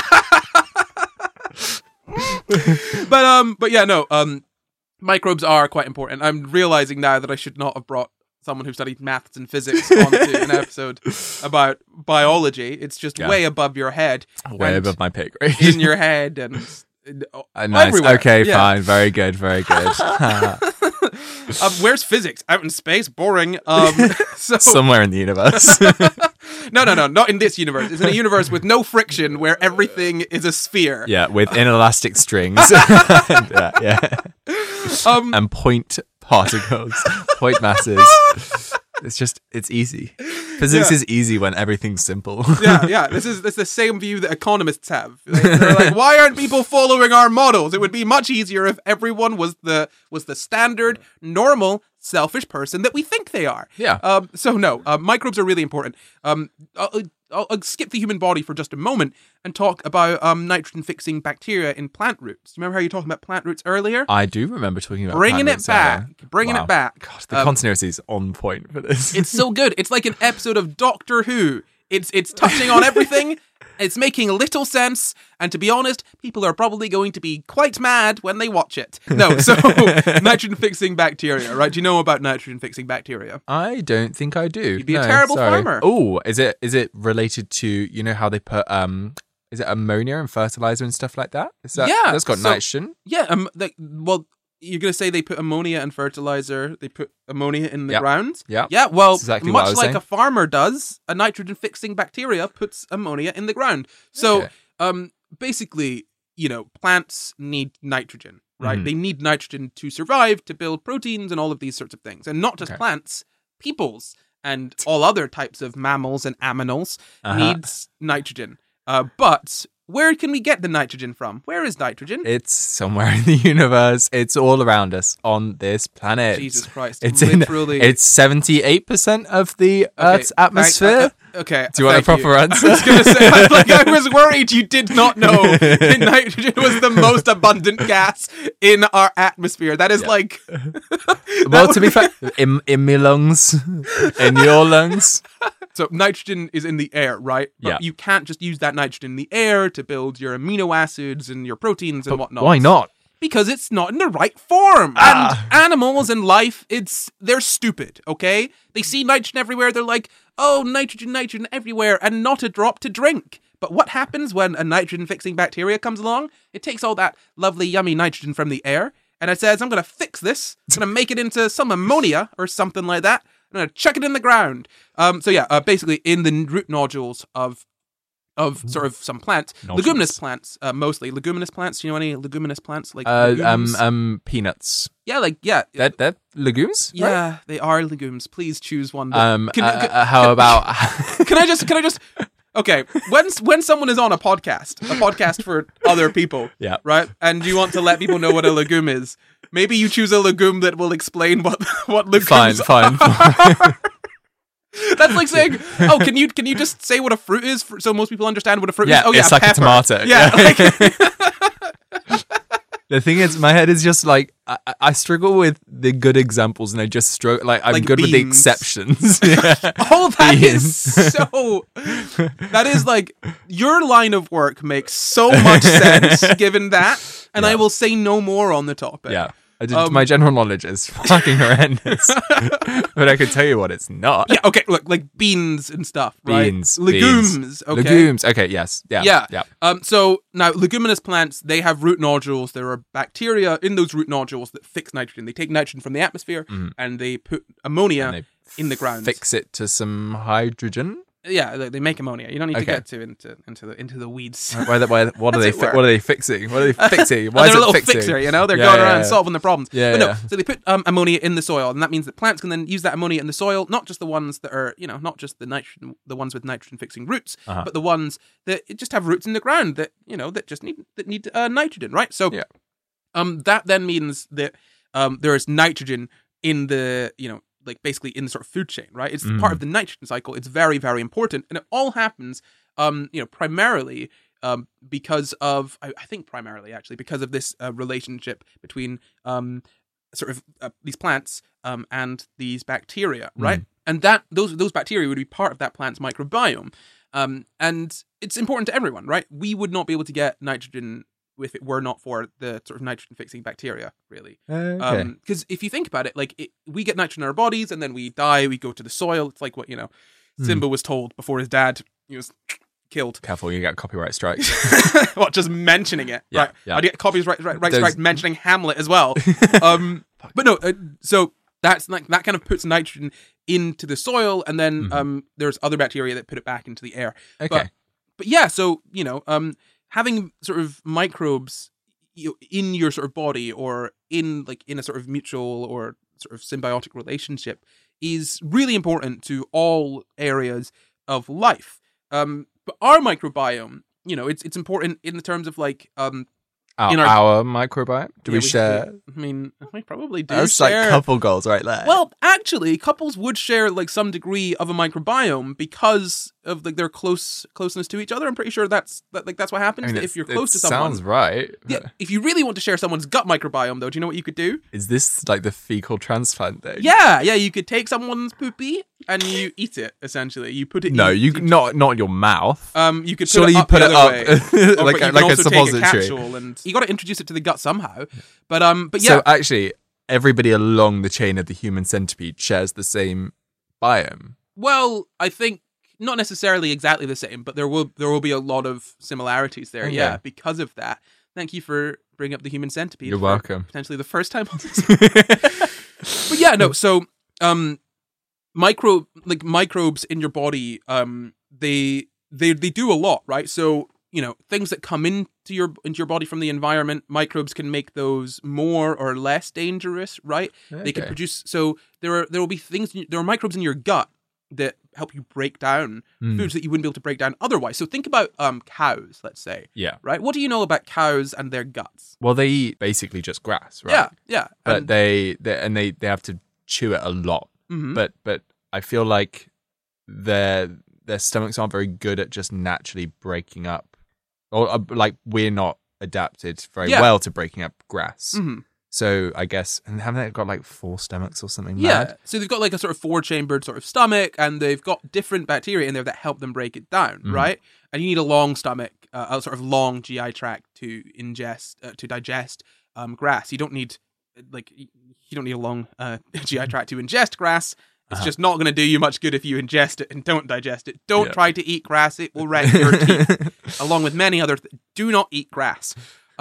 But yeah, no. Microbes are quite important. I'm realizing now that I should not have brought someone who studied maths and physics onto an episode about biology. It's just way above your head. Way above my pay grade. In your head and nice. everywhere. Okay, Yeah. fine. Very good. Very good. Where's physics? Out in space? Boring. So Somewhere in the universe. No, not in this universe. It's in a universe with no friction where everything is a sphere. Yeah, with inelastic strings. And point particles, point masses. It's easy. Physics is easy when everything's simple. Yeah. That's the same view that economists have. They're like, why aren't people following our models? It would be much easier if everyone was the standard, normal, selfish person that we think they are. Yeah. So no, microbes are really important. I'll skip the human body for just a moment and talk about nitrogen-fixing bacteria in plant roots. Remember how you were talking about plant roots earlier? I do remember talking about Bringing plant it roots back. earlier. Bringing it back. God, the continuity is on point for this. It's so good. It's like an episode of Doctor Who. It's touching on everything. It's making little sense. And to be honest, people are probably going to be quite mad when they watch it. No, so nitrogen-fixing bacteria, right? Do you know about nitrogen-fixing bacteria? I don't think I do. You'd be a terrible farmer. Oh, is it related to, how they put is it ammonia and fertilizer and stuff like that? Is that that's got nitrogen? Yeah, you're going to say they put ammonia and fertilizer, they put ammonia in the ground? Yeah. Yeah, well, That's exactly what I much was like saying. a farmer does, a nitrogen-fixing bacteria puts ammonia in the ground. So, basically, plants need nitrogen, right? They need nitrogen to survive, to build proteins and all of these sorts of things. And not just plants, peoples and all other types of mammals and aminals needs nitrogen. But where can we get the nitrogen from? Where is nitrogen? It's somewhere in the universe. It's all around us on this planet. Jesus Christ. It's literally. It's 78% of the Earth's atmosphere. Okay. Do you want a proper answer? I was going to say, I was worried you did not know that nitrogen was the most abundant gas in our atmosphere. That is like... Well, to be fair, in my lungs, in your lungs. So nitrogen is in the air, right? But you can't just use that nitrogen in the air to build your amino acids and your proteins and whatnot. Why not? Because it's not in the right form. And animals and life, they're stupid, okay? They see nitrogen everywhere, they're like, oh, nitrogen everywhere, and not a drop to drink. But what happens when a nitrogen-fixing bacteria comes along? It takes all that lovely, yummy nitrogen from the air, and it says, I'm going to fix this. I'm going to make it into some ammonia or something like that. I'm going to chuck it in the ground. Basically in the root nodules of sort of some plants, leguminous plants, mostly leguminous plants. Do you know any leguminous plants like legumes? Peanuts. They're legumes. Yeah, right? They are legumes. Please choose one. How about? Can I just? Okay, when someone is on a podcast for other people, right, and you want to let people know what a legume is, maybe you choose a legume that will explain what legumes Fine. That's like saying, oh, can you just say what a fruit is so most people understand what a fruit is? Oh, it's like pepper. a tomato. Yeah. The thing is, my head is just like I struggle with the good examples, and I just struggle. Like I'm good with the exceptions. Oh, that is so. That is like your line of work makes so much sense given that, and I will say no more on the topic. Yeah. My general knowledge is fucking horrendous. But I can tell you what it's not. Yeah, okay, look, like beans and stuff, right? Legumes, okay. Legumes, okay, yes. Yeah. So now leguminous plants, they have root nodules. There are bacteria in those root nodules that fix nitrogen. They take nitrogen from the atmosphere and they put ammonia in the ground. Fix it to some hydrogen. Yeah, they make ammonia. You don't need to get into the weeds. What are they fixing? What are they fixing? Why they're is a it little fixing? fixer, you know? They're going around yeah. solving the problems. Yeah, but no, yeah. so they put ammonia in the soil, and that means that plants can then use that ammonia in the soil, not just the ones that are, not just the ones with nitrogen fixing roots, but the ones that just have roots in the ground that, that just need nitrogen, right? So that then means that there is nitrogen in the, like basically in the sort of food chain, right? It's part of the nitrogen cycle. It's very, very important. And it all happens, primarily because of, I think primarily actually, because of this relationship between these plants and these bacteria, right? And that those bacteria would be part of that plant's microbiome. And it's important to everyone, right? We would not be able to get nitrogen if it were not for the sort of nitrogen-fixing bacteria, really. Because if you think about it, we get nitrogen in our bodies, and then we die, we go to the soil. It's like what, Simba was told before his dad was killed. Careful, you get copyright strikes. What, just mentioning it? Yeah, right. yeah. I'd get copyright strikes mentioning Hamlet as well. But no, so that's that kind of puts nitrogen into the soil, and then there's other bacteria that put it back into the air. Okay. But yeah, so, having sort of microbes in your sort of body or in a sort of mutual or sort of symbiotic relationship is really important to all areas of life. But our microbiome, it's important in the terms of our microbiome? Do we share? We probably do. That's share. like couple goals right there. Well, actually, couples would share some degree of a microbiome because of their closeness to each other. I'm pretty sure that's what happens. If you're close to someone, sounds right. Yeah. If you really want to share someone's gut microbiome, though, do you know what you could do? Is this like the fecal transplant thing? Yeah. You could take someone's poopy and you eat it. Essentially, you put it. No, not your mouth. You could surely you put it up like a suppository. Take a capsule and you got to introduce it to the gut somehow. But yeah. So actually, everybody along the chain of the human centipede shares the same biome. Well, I think not necessarily exactly the same, but there will be a lot of similarities there. Yeah, because of that. Thank you for bringing up the human centipede. You're welcome. Potentially the first time on this. But yeah, no. So, microbes in your body, they do a lot, right? So, things that come into your body from the environment, microbes can make those more or less dangerous, right? Okay. They can produce. So there are microbes in your gut that help you break down foods that you wouldn't be able to break down otherwise. So think about cows, let's say. Yeah. Right? What do you know about cows and their guts? Well, they eat basically just grass, right? Yeah. But they have to chew it a lot. Mm-hmm. But I feel like their stomachs aren't very good at just naturally breaking up, or we're not adapted very well to breaking up grass. Mm-hmm. So I guess, and haven't they got 4 stomachs or something? Yeah. Mad? So they've got a sort of 4-chambered sort of stomach, and they've got different bacteria in there that help them break it down, right? And you need a long stomach, a sort of long GI tract to digest grass. You don't need a long GI tract to ingest grass. It's just not going to do you much good if you ingest it and don't digest it. Don't try to eat grass. It will wreck your teeth, along with many other do not eat grass.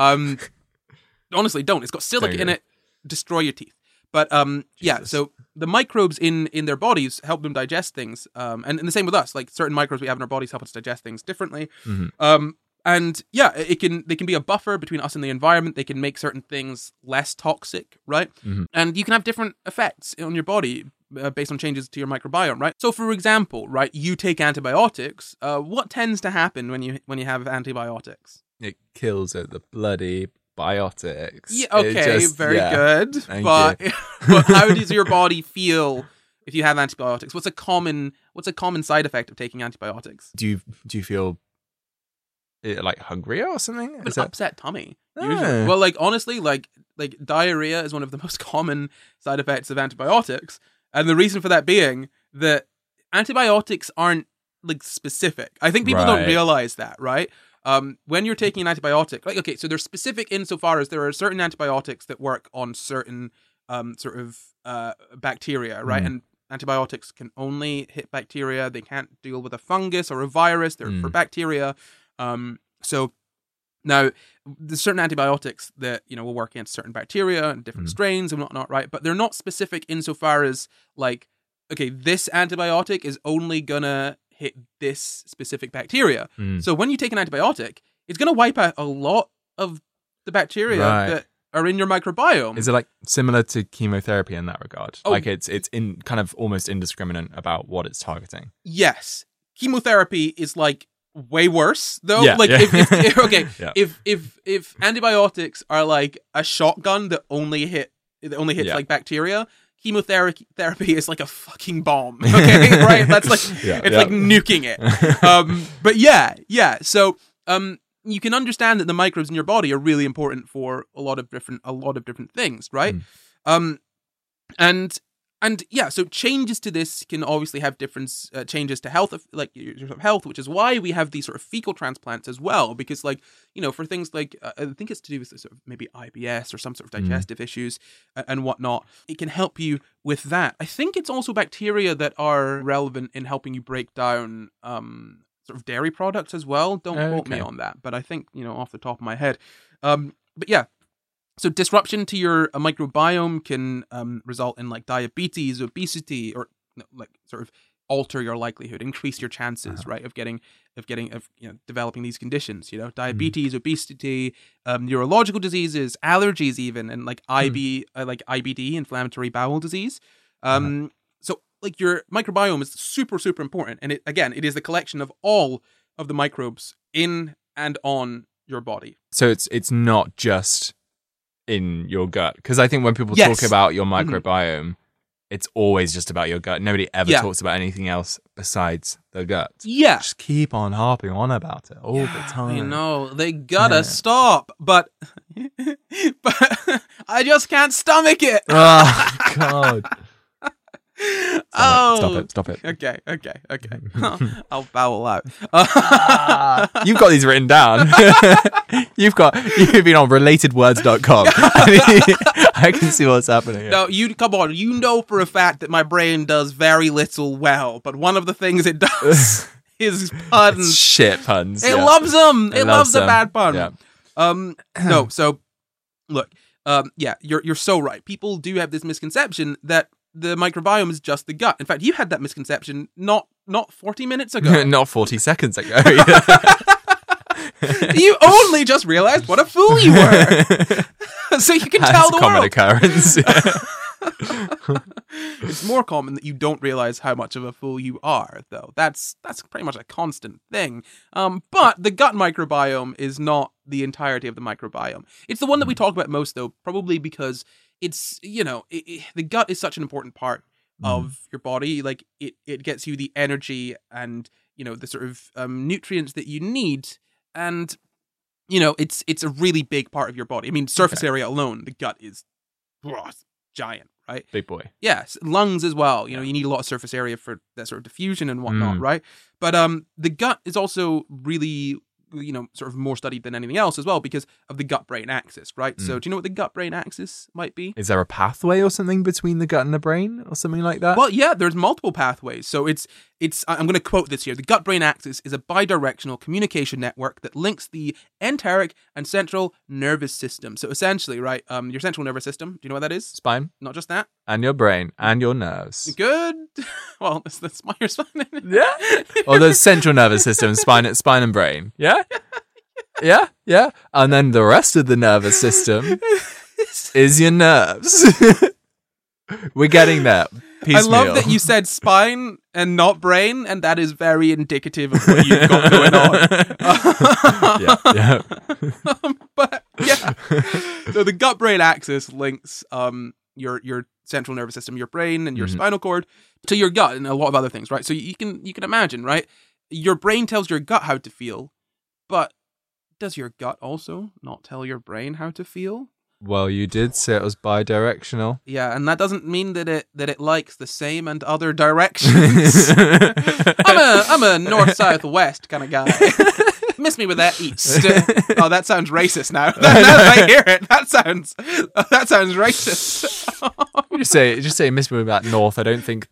Honestly, don't. It's got silica in it. Destroy your teeth. But so the microbes in their bodies help them digest things. And the same with us. Certain microbes we have in our bodies help us digest things differently. Mm-hmm. And they can be a buffer between us and the environment. They can make certain things less toxic, right? Mm-hmm. And you can have different effects on your body based on changes to your microbiome, right? So, for example, right, you take antibiotics. What tends to happen when you have antibiotics? It kills the bloody biotics. Yeah, okay, very good. Thank but you. But how does your body feel if you have antibiotics? What's a common side effect of taking antibiotics? Do you feel hungrier or something? An upset tummy. Usually. Well, honestly, diarrhea is one of the most common side effects of antibiotics, and the reason for that being that antibiotics aren't specific. I think people don't realize that, right? when you're taking an antibiotic, like, okay, so they're specific insofar as there are certain antibiotics that work on certain bacteria, right? And antibiotics can only hit bacteria. They can't deal with a fungus or a virus. They're for bacteria. So now there's certain antibiotics that, will work against certain bacteria and different strains and whatnot, right? But they're not specific insofar as, like, okay, this antibiotic is only gonna hit this specific bacteria. So when you take an antibiotic, it's gonna wipe out a lot of the bacteria that are in your microbiome. Is it like similar to chemotherapy in that regard? Like it's in kind of almost indiscriminate about what it's targeting. Yes, chemotherapy is like way worse though. Yeah, like yeah. if antibiotics are like a shotgun that only hits like bacteria, chemotherapy is like a fucking bomb. Okay, right? That's like like nuking it. But yeah. So you can understand that the microbes in your body are really important for a lot of different things, right? And yeah, so changes to this can obviously have different changes to health, like your sort of health, which is why we have these sort of fecal transplants as well. Because, like, for things like I think it's to do with sort of maybe IBS or some sort of digestive issues and whatnot, it can help you with that. I think it's also bacteria that are relevant in helping you break down sort of dairy products as well. Don't quote me on that, but I think off the top of my head. But yeah. So disruption to your microbiome can result in like diabetes, obesity, or like sort of alter your likelihood, increase your chances, right, of developing these conditions. Diabetes, obesity, neurological diseases, allergies, even, and like IBD, inflammatory bowel disease. So like your microbiome is super, super important, and it is the collection of all of the microbes in and on your body. So it's not just in your gut, because I think when people talk about your microbiome, it's always just about your gut. Nobody ever talks about anything else besides the gut. Just keep on harping on about it all the time. They gotta stop, but I just can't stomach it. Oh God. Stop it. Okay. I'll bowel out. You've got these written down. You've been on relatedwords.com. I can see what's happening here. No, come on. You know for a fact that my brain does very little well, but one of the things it does is puns. It's shit puns. It loves them. It loves a bad pun. Yeah. No, so look, you're so right. People do have this misconception that the microbiome is just the gut. In fact, you had that misconception not 40 minutes ago. Not 40 seconds ago. You only just realized what a fool you were. So you can tell the common world. Occurrence. It's more common that you don't realize how much of a fool you are, though. That's pretty much a constant thing. But the gut microbiome is not the entirety of the microbiome. It's the one that we talk about most, though, probably because it's, the gut is such an important part of your body. Like, it gets you the energy and, the sort of nutrients that you need. And, it's a really big part of your body. I mean, surface area alone, the gut is giant, right? Big boy. Yes, lungs as well. You need a lot of surface area for that sort of diffusion and whatnot, right? But the gut is also really, sort of more studied than anything else as well because of the gut-brain axis, right? So do you know what the gut-brain axis might be? Is there a pathway or something between the gut and the brain or something like that? Well, yeah, there's multiple pathways. So it's I'm going to quote this here. The gut-brain axis is a bidirectional communication network that links the enteric and central nervous system. So essentially, right, your central nervous system, do you know what that is? Spine. Not just that. And your brain and your nerves. Good. Well, that's your spine. Yeah. Or the central nervous system, spine and brain. Yeah? Yeah. And then the rest of the nervous system is your nerves. We're getting there. Piecemeal. I love that you said spine and not brain, and that is very indicative of what you've got going on. Yeah. But yeah. So the gut-brain axis links your central nervous system, your brain and your spinal cord to your gut and a lot of other things, right? So you can imagine, right? Your brain tells your gut how to feel, but does your gut also not tell your brain how to feel? Well, you did say it was bidirectional. Yeah, and that doesn't mean that it likes the same and other directions. I'm a north, south, west kind of guy. Miss me with that east. Oh, that sounds racist now. Now that I hear it, that sounds racist. Just say miss me with that north. I don't think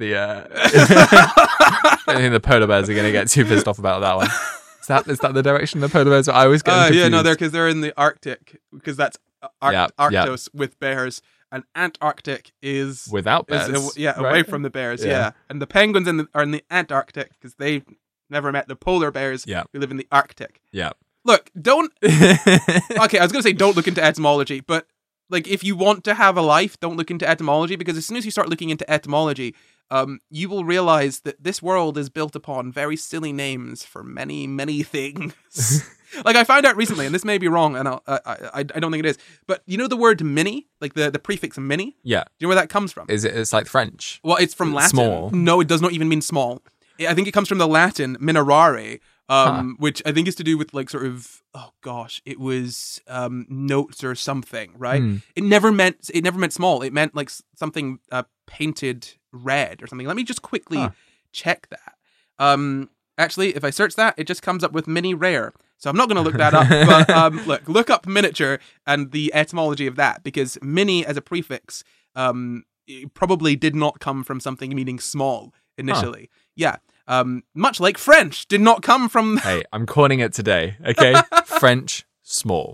the polar bears are going to get too pissed off about that one. Is that the direction the polar bears are? I always get confused. Yeah, no, they're in the Arctic, because that's Arctos with bears, and Antarctic is without bears. Away from the bears. Yeah, and the penguins are in the Antarctic because they've never met the polar bears who live in the Arctic. Yeah. Look, don't. Okay, I was going to say don't look into etymology, but like if you want to have a life, don't look into etymology, because as soon as you start looking into etymology, you will realize that this world is built upon very silly names for many, many things. Like I found out recently, and this may be wrong, and I don't think it is, but you know the word mini, like the prefix mini? Yeah. Do you know where that comes from? It's like French? Well, it's from Latin. Small. No, it does not even mean small. I think it comes from the Latin minerare, which I think is to do with like sort of, it was notes or something, right? It never meant small. It meant like something painted red or something. Let me just quickly check that. Actually, if I search that, it just comes up with mini rare. So I'm not going to look that up, but look up miniature and the etymology of that, because mini as a prefix it probably did not come from something meaning small initially. Yeah. Much like French did not come from... Hey, I'm calling it today, okay? French, small.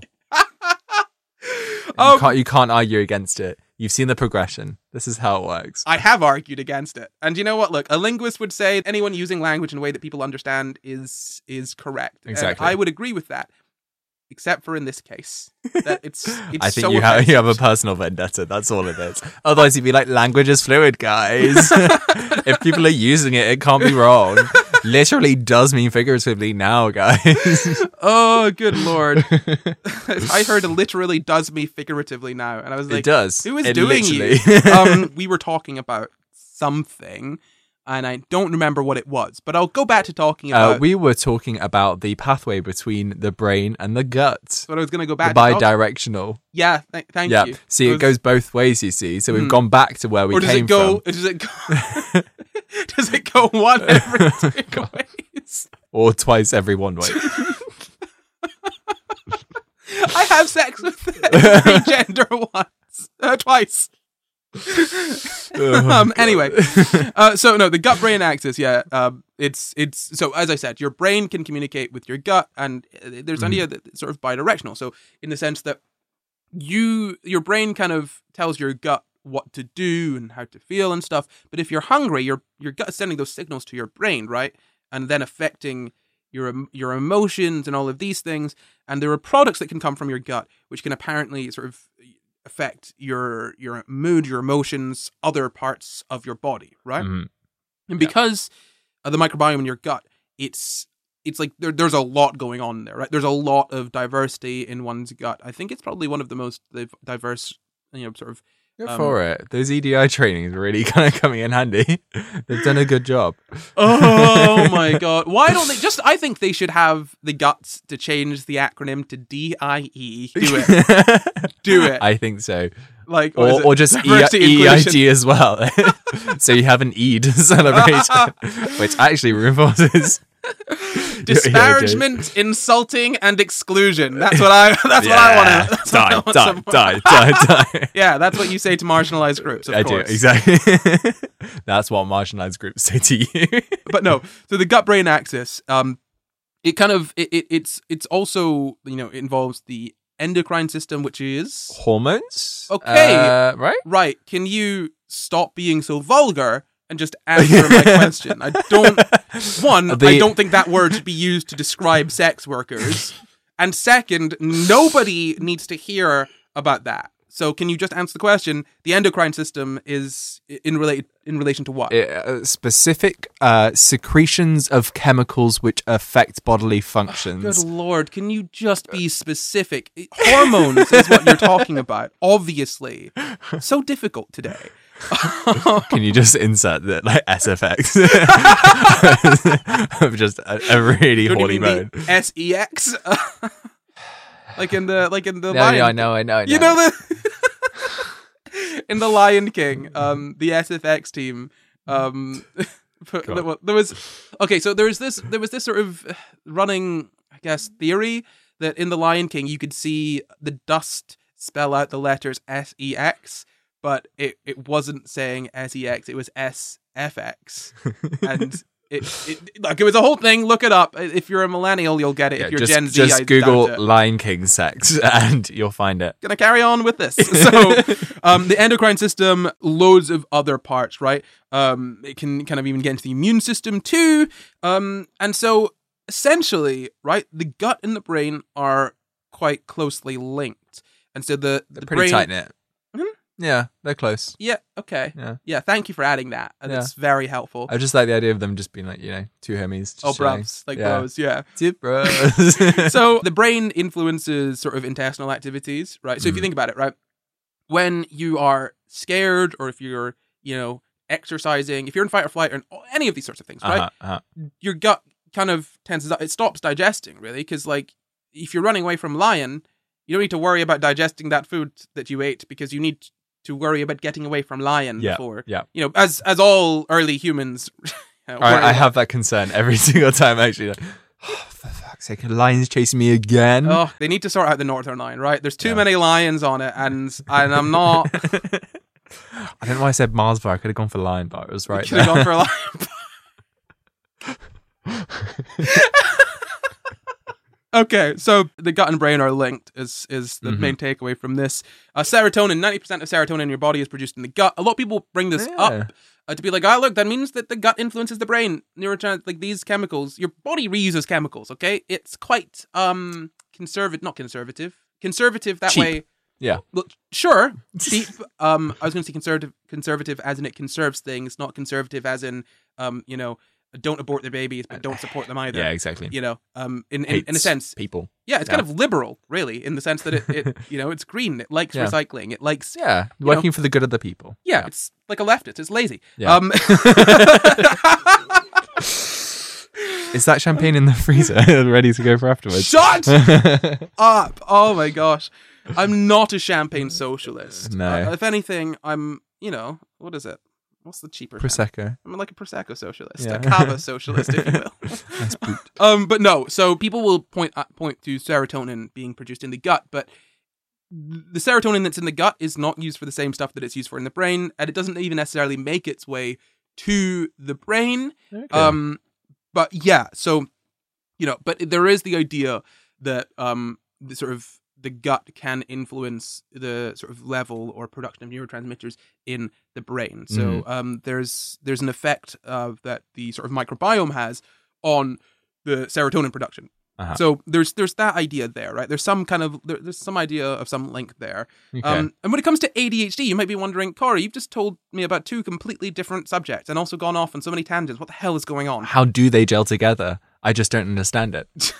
You can't argue against it. You've seen the progression. This is how it works. I have argued against it. And you know what? Look, a linguist would say anyone using language in a way that people understand is correct. Exactly. And I would agree with that. Except for in this case. That it's I think so you have a personal vendetta. That's all it is. Otherwise, you'd be like, language is fluid, guys. If people are using it, it can't be wrong. Literally does mean figuratively now, guys. Oh, good lord. I heard literally does mean figuratively now. And I was like, it does. Who is it doing literally. you? We were talking about something, and I don't remember what it was, but I'll go back to talking about... we were talking about the pathway between the brain and the gut. But I was going to go back to bi-directional. Yeah, thank you. See, it goes both ways, you see. So we've gone back to where we came from. Does it go one every two ways? Or twice every one way. I have sex with every gender twice. Anyway, so no, the gut-brain axis, it's so as I said, your brain can communicate with your gut, and there's an idea that it's sort of bidirectional. So in the sense that your brain kind of tells your gut what to do and how to feel and stuff. But if you're hungry, your gut is sending those signals to your brain, right, and then affecting your emotions and all of these things. And there are products that can come from your gut which can apparently sort of affect your mood, your emotions, other parts of your body, right? And because of the microbiome in your gut, it's like there's a lot going on there, right? There's a lot of diversity in one's gut. I think it's probably one of the most diverse, sort of... Go for it. Those EDI trainings are really kind of coming in handy. They've done a good job. Oh my god. Why don't they I think they should have the guts to change the acronym to DIE. Do it. Do it. I think so. Like, or just EIG as well. So you have an E to celebrate, which actually reinforces disparagement, insulting, and exclusion. That's what I want to die. Yeah, that's what you say to marginalized groups, of course. Do, exactly. That's what marginalized groups say to you. But no, so the gut-brain axis, it kind of it's also, it involves the endocrine system, which is hormones. Okay, right. Can you stop being so vulgar and just answer my question? I don't think that word should be used to describe sex workers. And second, nobody needs to hear about that. So can you just answer the question? The endocrine system is in relation to what? Specific secretions of chemicals which affect bodily functions. Good lord, can you just be specific? Hormones is what you're talking about, obviously. So difficult today. Can you just insert the SFX of just a really horny moan? SEX, like in the no, Lion. I know. You know the in the Lion King, the SFX team. There was this sort of running. guess, theory that in The Lion King you could see the dust spell out the letters SEX, but it wasn't saying SEX, it was SFX. And it was a whole thing. Look it up. If you're a millennial, you'll get it. If you're Gen Z, just I Google doubt it. Lion King sex and you'll find it. Gonna carry on with this. So, the endocrine system, loads of other parts, right? It can kind of even get into the immune system too. And so, essentially, right, the gut and the brain are quite closely linked. And so they're Pretty brain, tight knit. Yeah, they're close. Yeah. Okay. Yeah. Thank you for adding that. That's very helpful. I just like the idea of them just being like, two homies. Just Bros, bros. Yeah. Tip bros. So the brain influences sort of intestinal activities, right? So if you think about it, right, when you are scared or if you're, exercising, if you're in fight or flight or any of these sorts of things, right, your gut kind of it stops digesting, really, because like if you're running away from a lion, you don't need to worry about digesting that food that you ate because you need to worry about getting away from lion before. Yeah. As all early humans. I have that concern every single time, actually. Like, for fuck's sake, a lion's chasing me again. Oh, they need to sort out the Northern Line, right? There's too many lions on it, and I'm not. I don't know why I said Mars bar. I could have gone for lion bar. It was right. Could have gone for a lion bar. Okay, so the gut and brain are linked is the main takeaway from this. Serotonin, 90% of serotonin in your body is produced in the gut. A lot of people bring this up to be like, look, that means that the gut influences the brain. Neurotrans, like these chemicals, your body reuses chemicals, okay? It's quite conservative that cheap. way. Yeah. Well, sure, cheap. I was going to say conservative as in it conserves things, not conservative as in, don't abort their babies, but don't support them either. Yeah, exactly. In a sense, people. Yeah, it's kind of liberal, really, in the sense that it it's green. It likes recycling. It likes working for the good of the people. Yeah, it's like a leftist. It's lazy. Yeah. Is that champagne in the freezer ready to go for afterwards? Shut up! Oh my gosh, I'm not a champagne socialist. No. If anything, I'm what is it? What's the cheaper Prosecco. I'm like a Prosecco socialist, Yeah. a Cava socialist, if you will. Nice boot. But no. So people will point to serotonin being produced in the gut, but the serotonin that's in the gut is not used for the same stuff that it's used for in the brain, and it doesn't even necessarily make its way to the brain. Okay. But yeah, so but there is the idea that the gut can influence the sort of level or production of neurotransmitters in the brain. So there's an effect that the sort of microbiome has on the serotonin production. So there's that idea there, right? There's some idea of some link there. Okay. And when it comes to ADHD, you might be wondering, Corey, you've just told me about two completely different subjects and also gone off on so many tangents. What the hell is going on? How do they gel together? I just don't understand it.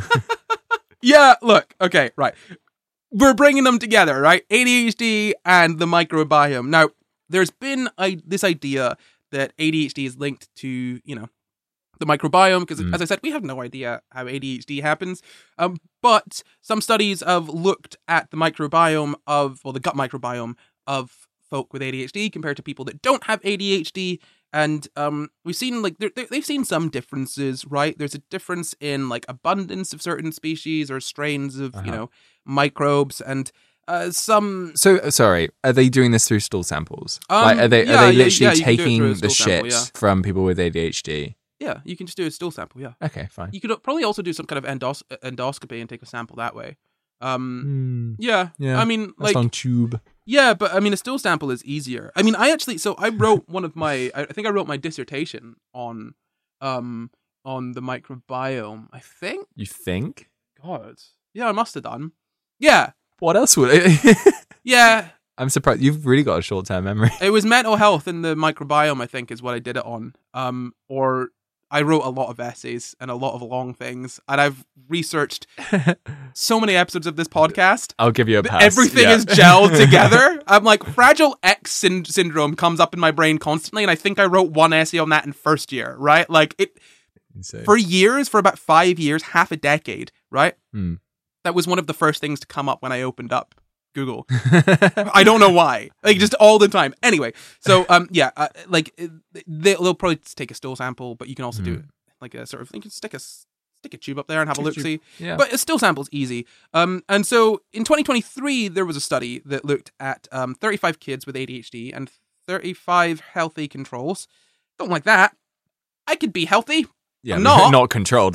Yeah, look, okay, right. We're bringing them together, right? ADHD and the microbiome. Now, there's been this idea that ADHD is linked to, the microbiome, because as I said, we have no idea how ADHD happens. But some studies have looked at the microbiome the gut microbiome of folk with ADHD compared to people that don't have ADHD. And we've seen they've seen some differences, right? There's a difference in like abundance of certain species or strains of microbes and some. So sorry, are they doing this through stool samples? Are they literally taking the shit from people with ADHD? Yeah, you can just do a stool sample. Yeah. Okay, fine. You could probably also do some kind of endoscopy and take a sample that way. Yeah. I mean, that's on tube. Yeah, but I mean, a stool sample is easier. I mean, I wrote I think I wrote my dissertation on the microbiome. I think. You think? God. Yeah, I must have done. Yeah. What else would it? Yeah. I'm surprised. You've really got a short-term memory. It was mental health and the microbiome, I think, is what I did it on. Or I wrote a lot of essays and a lot of long things, and I've researched so many episodes of this podcast. I'll give you a pass. Everything is gelled together. I'm like, Fragile X syndrome comes up in my brain constantly, and I think I wrote one essay on that in first year, right? Like, it Insane. For about 5 years, half a decade, right? Hmm. That was one of the first things to come up when I opened up Google. I don't know why. Like, just all the time. Anyway, so they'll probably take a stool sample, but you can also do it like a sort of, you can stick a stick a tube up there and have a look-see. Yeah. But it still samples easy. And so in 2023, there was a study that looked at 35 kids with ADHD and 35 healthy controls. Don't like that. I could be healthy. Yeah, I'm not. Not controlled.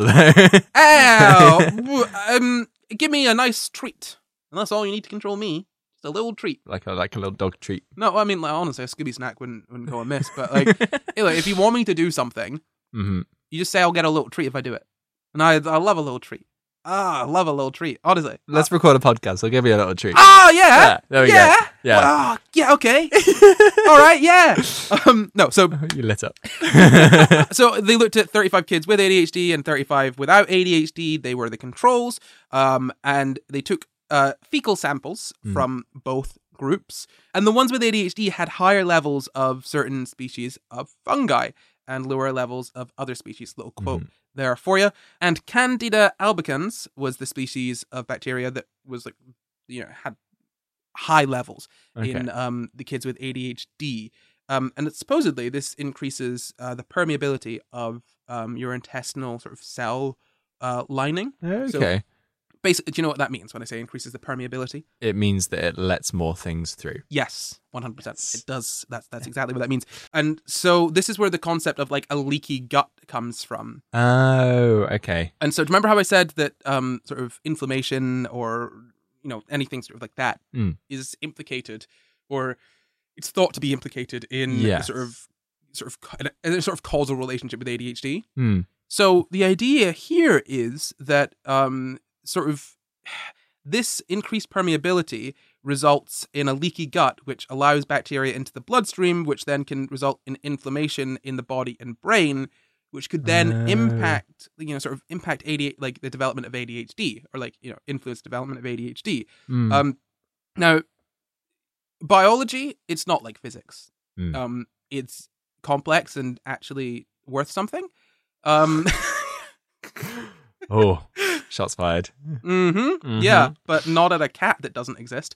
Ow! Give me a nice treat. And that's all you need to control me. Just a little treat. like a little dog treat. No, I mean, like, honestly, a Scooby snack wouldn't go amiss. But like, if you want me to do something, Mm-hmm. you just say I'll get a little treat if I do it. And I love a little treat. I love a little treat. Honestly. Let's record a podcast. I'll give you a little treat. Oh yeah. Yeah, there we go. Yeah. Oh, yeah. Okay. All right. Yeah. No. So You lit up. so they looked at 35 kids with ADHD and 35 without ADHD. They were the controls. And they took fecal samples from both groups. And the ones with ADHD had higher levels of certain species of fungi and lower levels of other species. Little quote there for you. And Candida albicans was the species of bacteria that was like, had high levels in the kids with ADHD. And supposedly this increases the permeability of your intestinal sort of cell lining. Okay. So basically, do you know what that means when I say increases the permeability? It means that it lets more things through. Yes, 100%. It does. That's exactly what that means. And so this is where the concept of like a leaky gut comes from. Oh, okay. And so do you remember how I said that sort of inflammation or anything sort of like that is implicated, or it's thought to be implicated in a sort of causal relationship with ADHD. So the idea here is that sort of this increased permeability results in a leaky gut, which allows bacteria into the bloodstream, which then can result in inflammation in the body and brain, which could then impact ADHD, like the development of ADHD, or influence development of ADHD. Now, biology, it's not like physics. It's complex and actually worth something. Oh, shots fired. Yeah, but not at a cat that doesn't exist.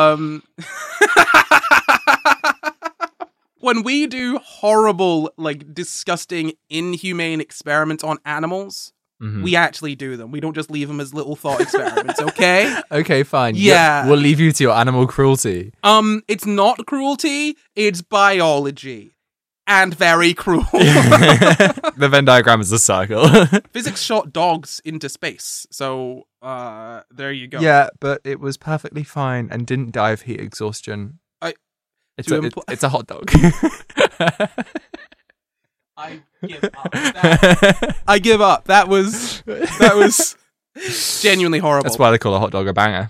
When we do horrible, disgusting, inhumane experiments on animals, we actually do them. We don't just leave them as little thought experiments, okay? Okay, fine. Yeah. We'll leave you to your animal cruelty. It's not cruelty, it's biology. And very cruel. The Venn diagram is a circle. Physics shot dogs into space, so there you go. Yeah, but it was perfectly fine and didn't die of heat exhaustion. It's a hot dog. I give up. I give up. That was genuinely horrible. That's why they call a hot dog a banger.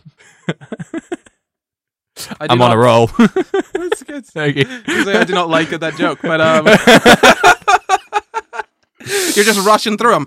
I'm not, on a roll. That's good. Thank you. I do not like that joke, but you're just rushing through them.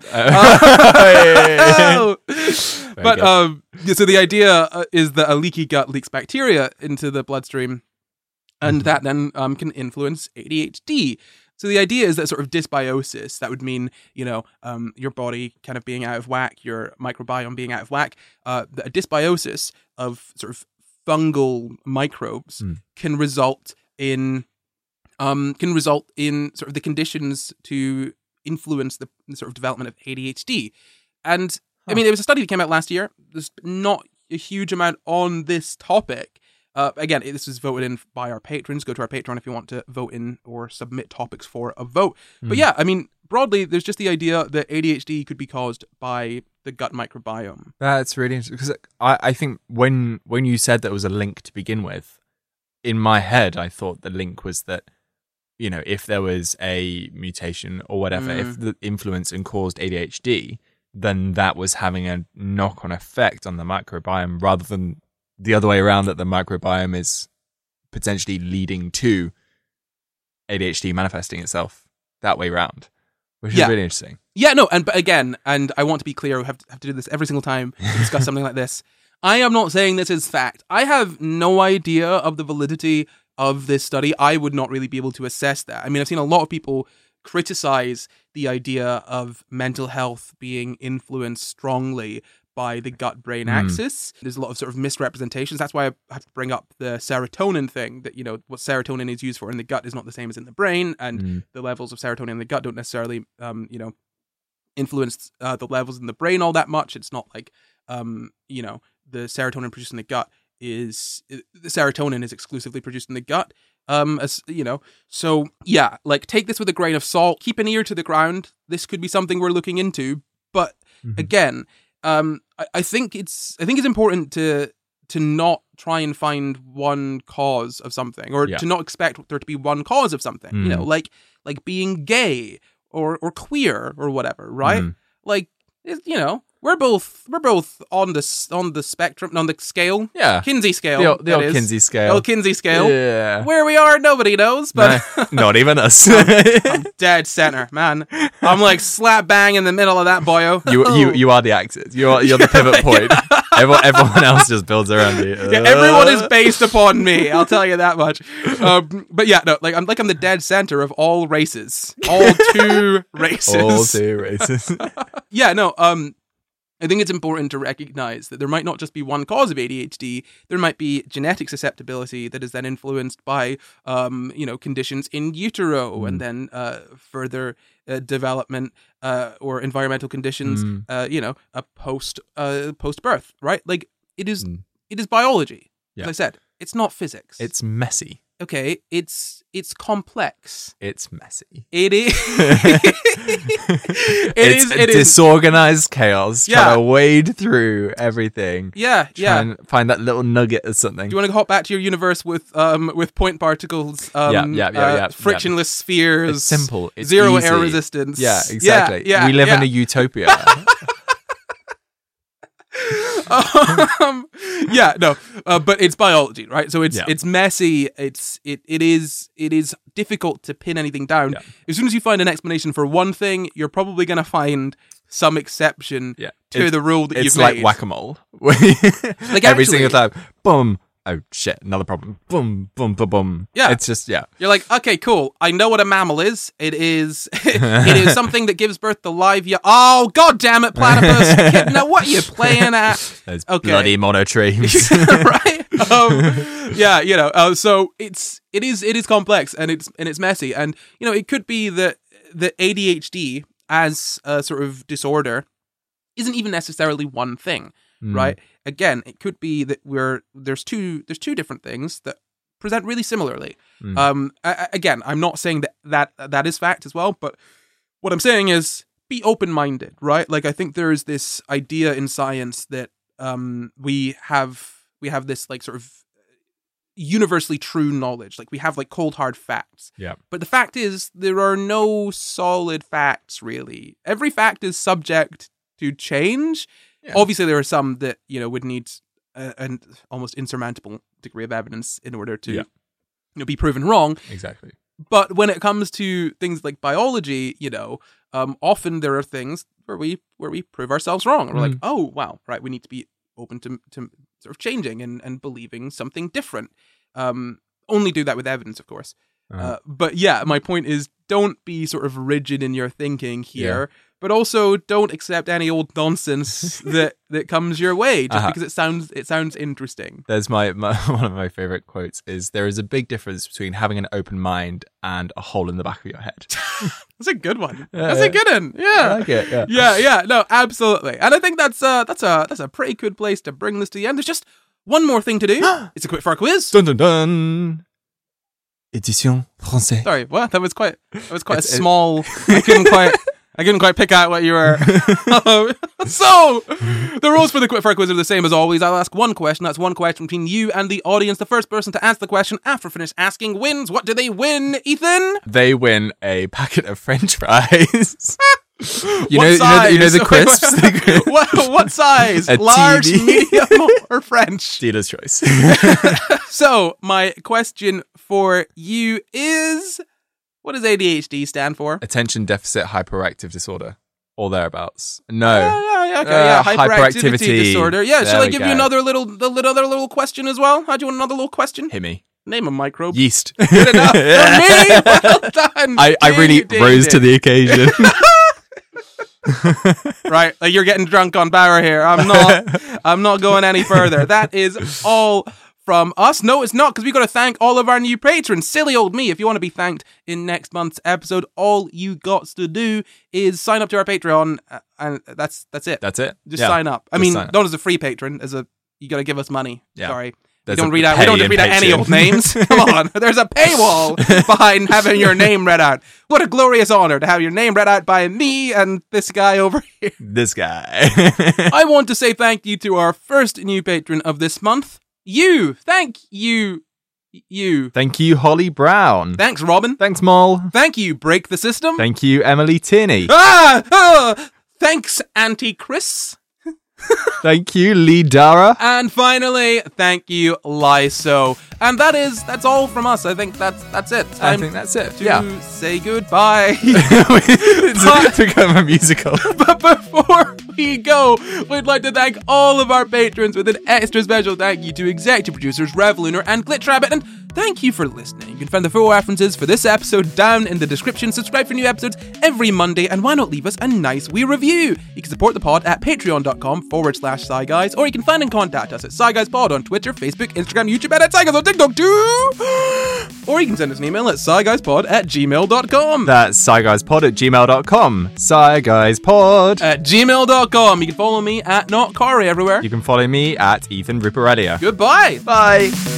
So the idea is that a leaky gut leaks bacteria into the bloodstream, and that then can influence ADHD. So the idea is that sort of dysbiosis, that would mean, your body kind of being out of whack, your microbiome being out of whack, a dysbiosis of sort of fungal microbes can result in sort of the conditions to influence the sort of development of ADHD. And I mean, there was a study that came out last year. There's not a huge amount on this topic. Again, this was voted in by our patrons. Go to our Patreon if you want to vote in or submit topics for a vote. But yeah, I mean, broadly, there's just the idea that ADHD could be caused by the gut microbiome. That's really interesting, because I think when you said that was a link to begin with, in my head, I thought the link was that, if there was a mutation or whatever, if the influence and caused ADHD, then that was having a knock-on effect on the microbiome, rather than the other way around, that the microbiome is potentially leading to ADHD manifesting itself that way around, which is really interesting. Yeah, no, but again, and I want to be clear, we have to do this every single time to discuss something like this. I am not saying this is fact. I have no idea of the validity of this study. I would not really be able to assess that. I mean, I've seen a lot of people criticize the idea of mental health being influenced strongly by the gut-brain axis. There's a lot of sort of misrepresentations. That's why I have to bring up the serotonin thing, that, what serotonin is used for in the gut is not the same as in the brain, and the levels of serotonin in the gut don't necessarily, influence the levels in the brain all that much. It's not like, the serotonin produced in the gut is the serotonin is exclusively produced in the gut. So yeah, like take this with a grain of salt. Keep an ear to the ground. This could be something we're looking into. But again, I think it's important to not try and find one cause of something, or to not expect there to be one cause of something. Like being gay or queer or whatever, right? Like, we're both on the spectrum, on the scale. Yeah. Kinsey scale. The old Kinsey scale. The old Kinsey scale. Yeah. Where we are, nobody knows, but No, not even us. I'm dead center, man. I'm like slap bang in the middle of that boyo. You are the actors. You're the pivot point. Everyone else just builds around you. Yeah, everyone is based upon me. I'll tell you that much. But yeah, no, I'm the dead center of all races. All two races. All two races. Yeah, no. I think it's important to recognize that there might not just be one cause of ADHD. There might be genetic susceptibility that is then influenced by, conditions in utero, and then further development or environmental conditions. Post birth, right? Like it is biology. Yeah. As I said, it's not physics. It's messy. Okay, it's complex. It's messy. It is. It is disorganized chaos. Trying to wade through everything. Yeah. And find that little nugget of something. Do you want to hop back to your universe with point particles? Frictionless spheres. It's simple. It's zero easy. air resistance. Yeah, exactly. Yeah, we live in a utopia. But it's biology, right? So it's messy. It is difficult to pin anything down. Yeah. As soon as you find an explanation for one thing, you're probably going to find some exception to the rule that you've made. It's like whack-a-mole. Like every single time, boom. Oh shit! Another problem. Boom, boom, boom, boom. Yeah, it's just You're like, okay, cool. I know what a mammal is. It is something that gives birth to live. Oh god damn it, platypus! Kid, now what are you playing at? Those bloody monotremes, right? So it is complex and it's messy, and it could be that the ADHD as a sort of disorder isn't even necessarily one thing. Right. Again, it could be that there's two different things that present really similarly. Again, I'm not saying that is fact as well, but what I'm saying is be open-minded, right? Like I think there is this idea in science that we have this like sort of universally true knowledge. Like we have like cold hard facts. Yeah. But the fact is there are no solid facts really. Every fact is subject to change. Yeah. Obviously, there are some that would need an almost insurmountable degree of evidence in order to be proven wrong. Exactly. But when it comes to things like biology, often there are things where we prove ourselves wrong. And we're like, oh wow, right, we need to be open to sort of changing and believing something different. Only do that with evidence, of course. But yeah, my point is, don't be sort of rigid in your thinking here. Yeah. But also, don't accept any old nonsense that comes your way just because it sounds interesting. There's my one of my favorite quotes is, there is a big difference between having an open mind and a hole in the back of your head. That's a good one. That's a good one. Yeah, I like it. Yeah. No, absolutely. And I think that's a pretty good place to bring this to the end. There's just one more thing to do. It's a quickfire quiz. Dun dun dun. Édition français. Sorry, what? That was quite a small. I couldn't quite pick out what you were. So, the rules for the quickfire quiz are the same as always. I'll ask one question. That's one question between you and the audience. The first person to answer the question after finish asking wins. What do they win, Ethan? They win a packet of French fries. You know the crisps. What size? Large, medium, or French? Dealer's choice. So, my question for you is, what does ADHD stand for? Attention Deficit Hyperactive Disorder. Or thereabouts. No. Yeah, okay, hyperactivity disorder. Yeah, shall I give you another little question as well? How do you want another little question? Hit me. Name a microbe. Yeast. Good enough for me. Well done. I really rose to the occasion. Right, like you're getting drunk on Bauer here. I'm not going any further. That is all from us. No, it's not, because we've got to thank all of our new patrons. Silly old me. If you want to be thanked in next month's episode, all you got to do is sign up to our Patreon, and that's it. That's it. Just sign up. I Just mean, sign up. not as a free patron, you got to give us money. Yeah. Sorry. We There's don't a read out pay any in old names. Come on. There's a paywall behind having your name read out. What a glorious honor to have your name read out by me and this guy over here. This guy. I want to say thank you to our first new patron of this month. You. Thank you. You. Thank you, Holly Brown. Thanks, Robin. Thanks, Moll. Thank you, Break the System. Thank you, Emily Tierney. Thanks, Auntie Chris. Thank you, Lee Dara. And finally, thank you, Lyso. And that's all from us. I think that's it. I think that's it. To say goodbye. It's become a musical. But before we go, we'd like to thank all of our patrons with an extra special thank you to executive producers Rev Lunar and Glitch Rabbit, and thank you for listening. You can find the full references for this episode down in the description. Subscribe for new episodes every Monday, and why not leave us a nice wee review? You can support the pod at patreon.com/SciGuys, or you can find and contact us at SciGuysPod on Twitter, Facebook, Instagram, YouTube, and at SciGuys on TikTok too! Or you can send us an email at SciGuysPod@gmail.com. That's SciGuysPod@gmail.com. SciGuysPod @gmail.com. You can follow me at NotCari everywhere. You can follow me at Ethan Ripperedia. Goodbye. Bye.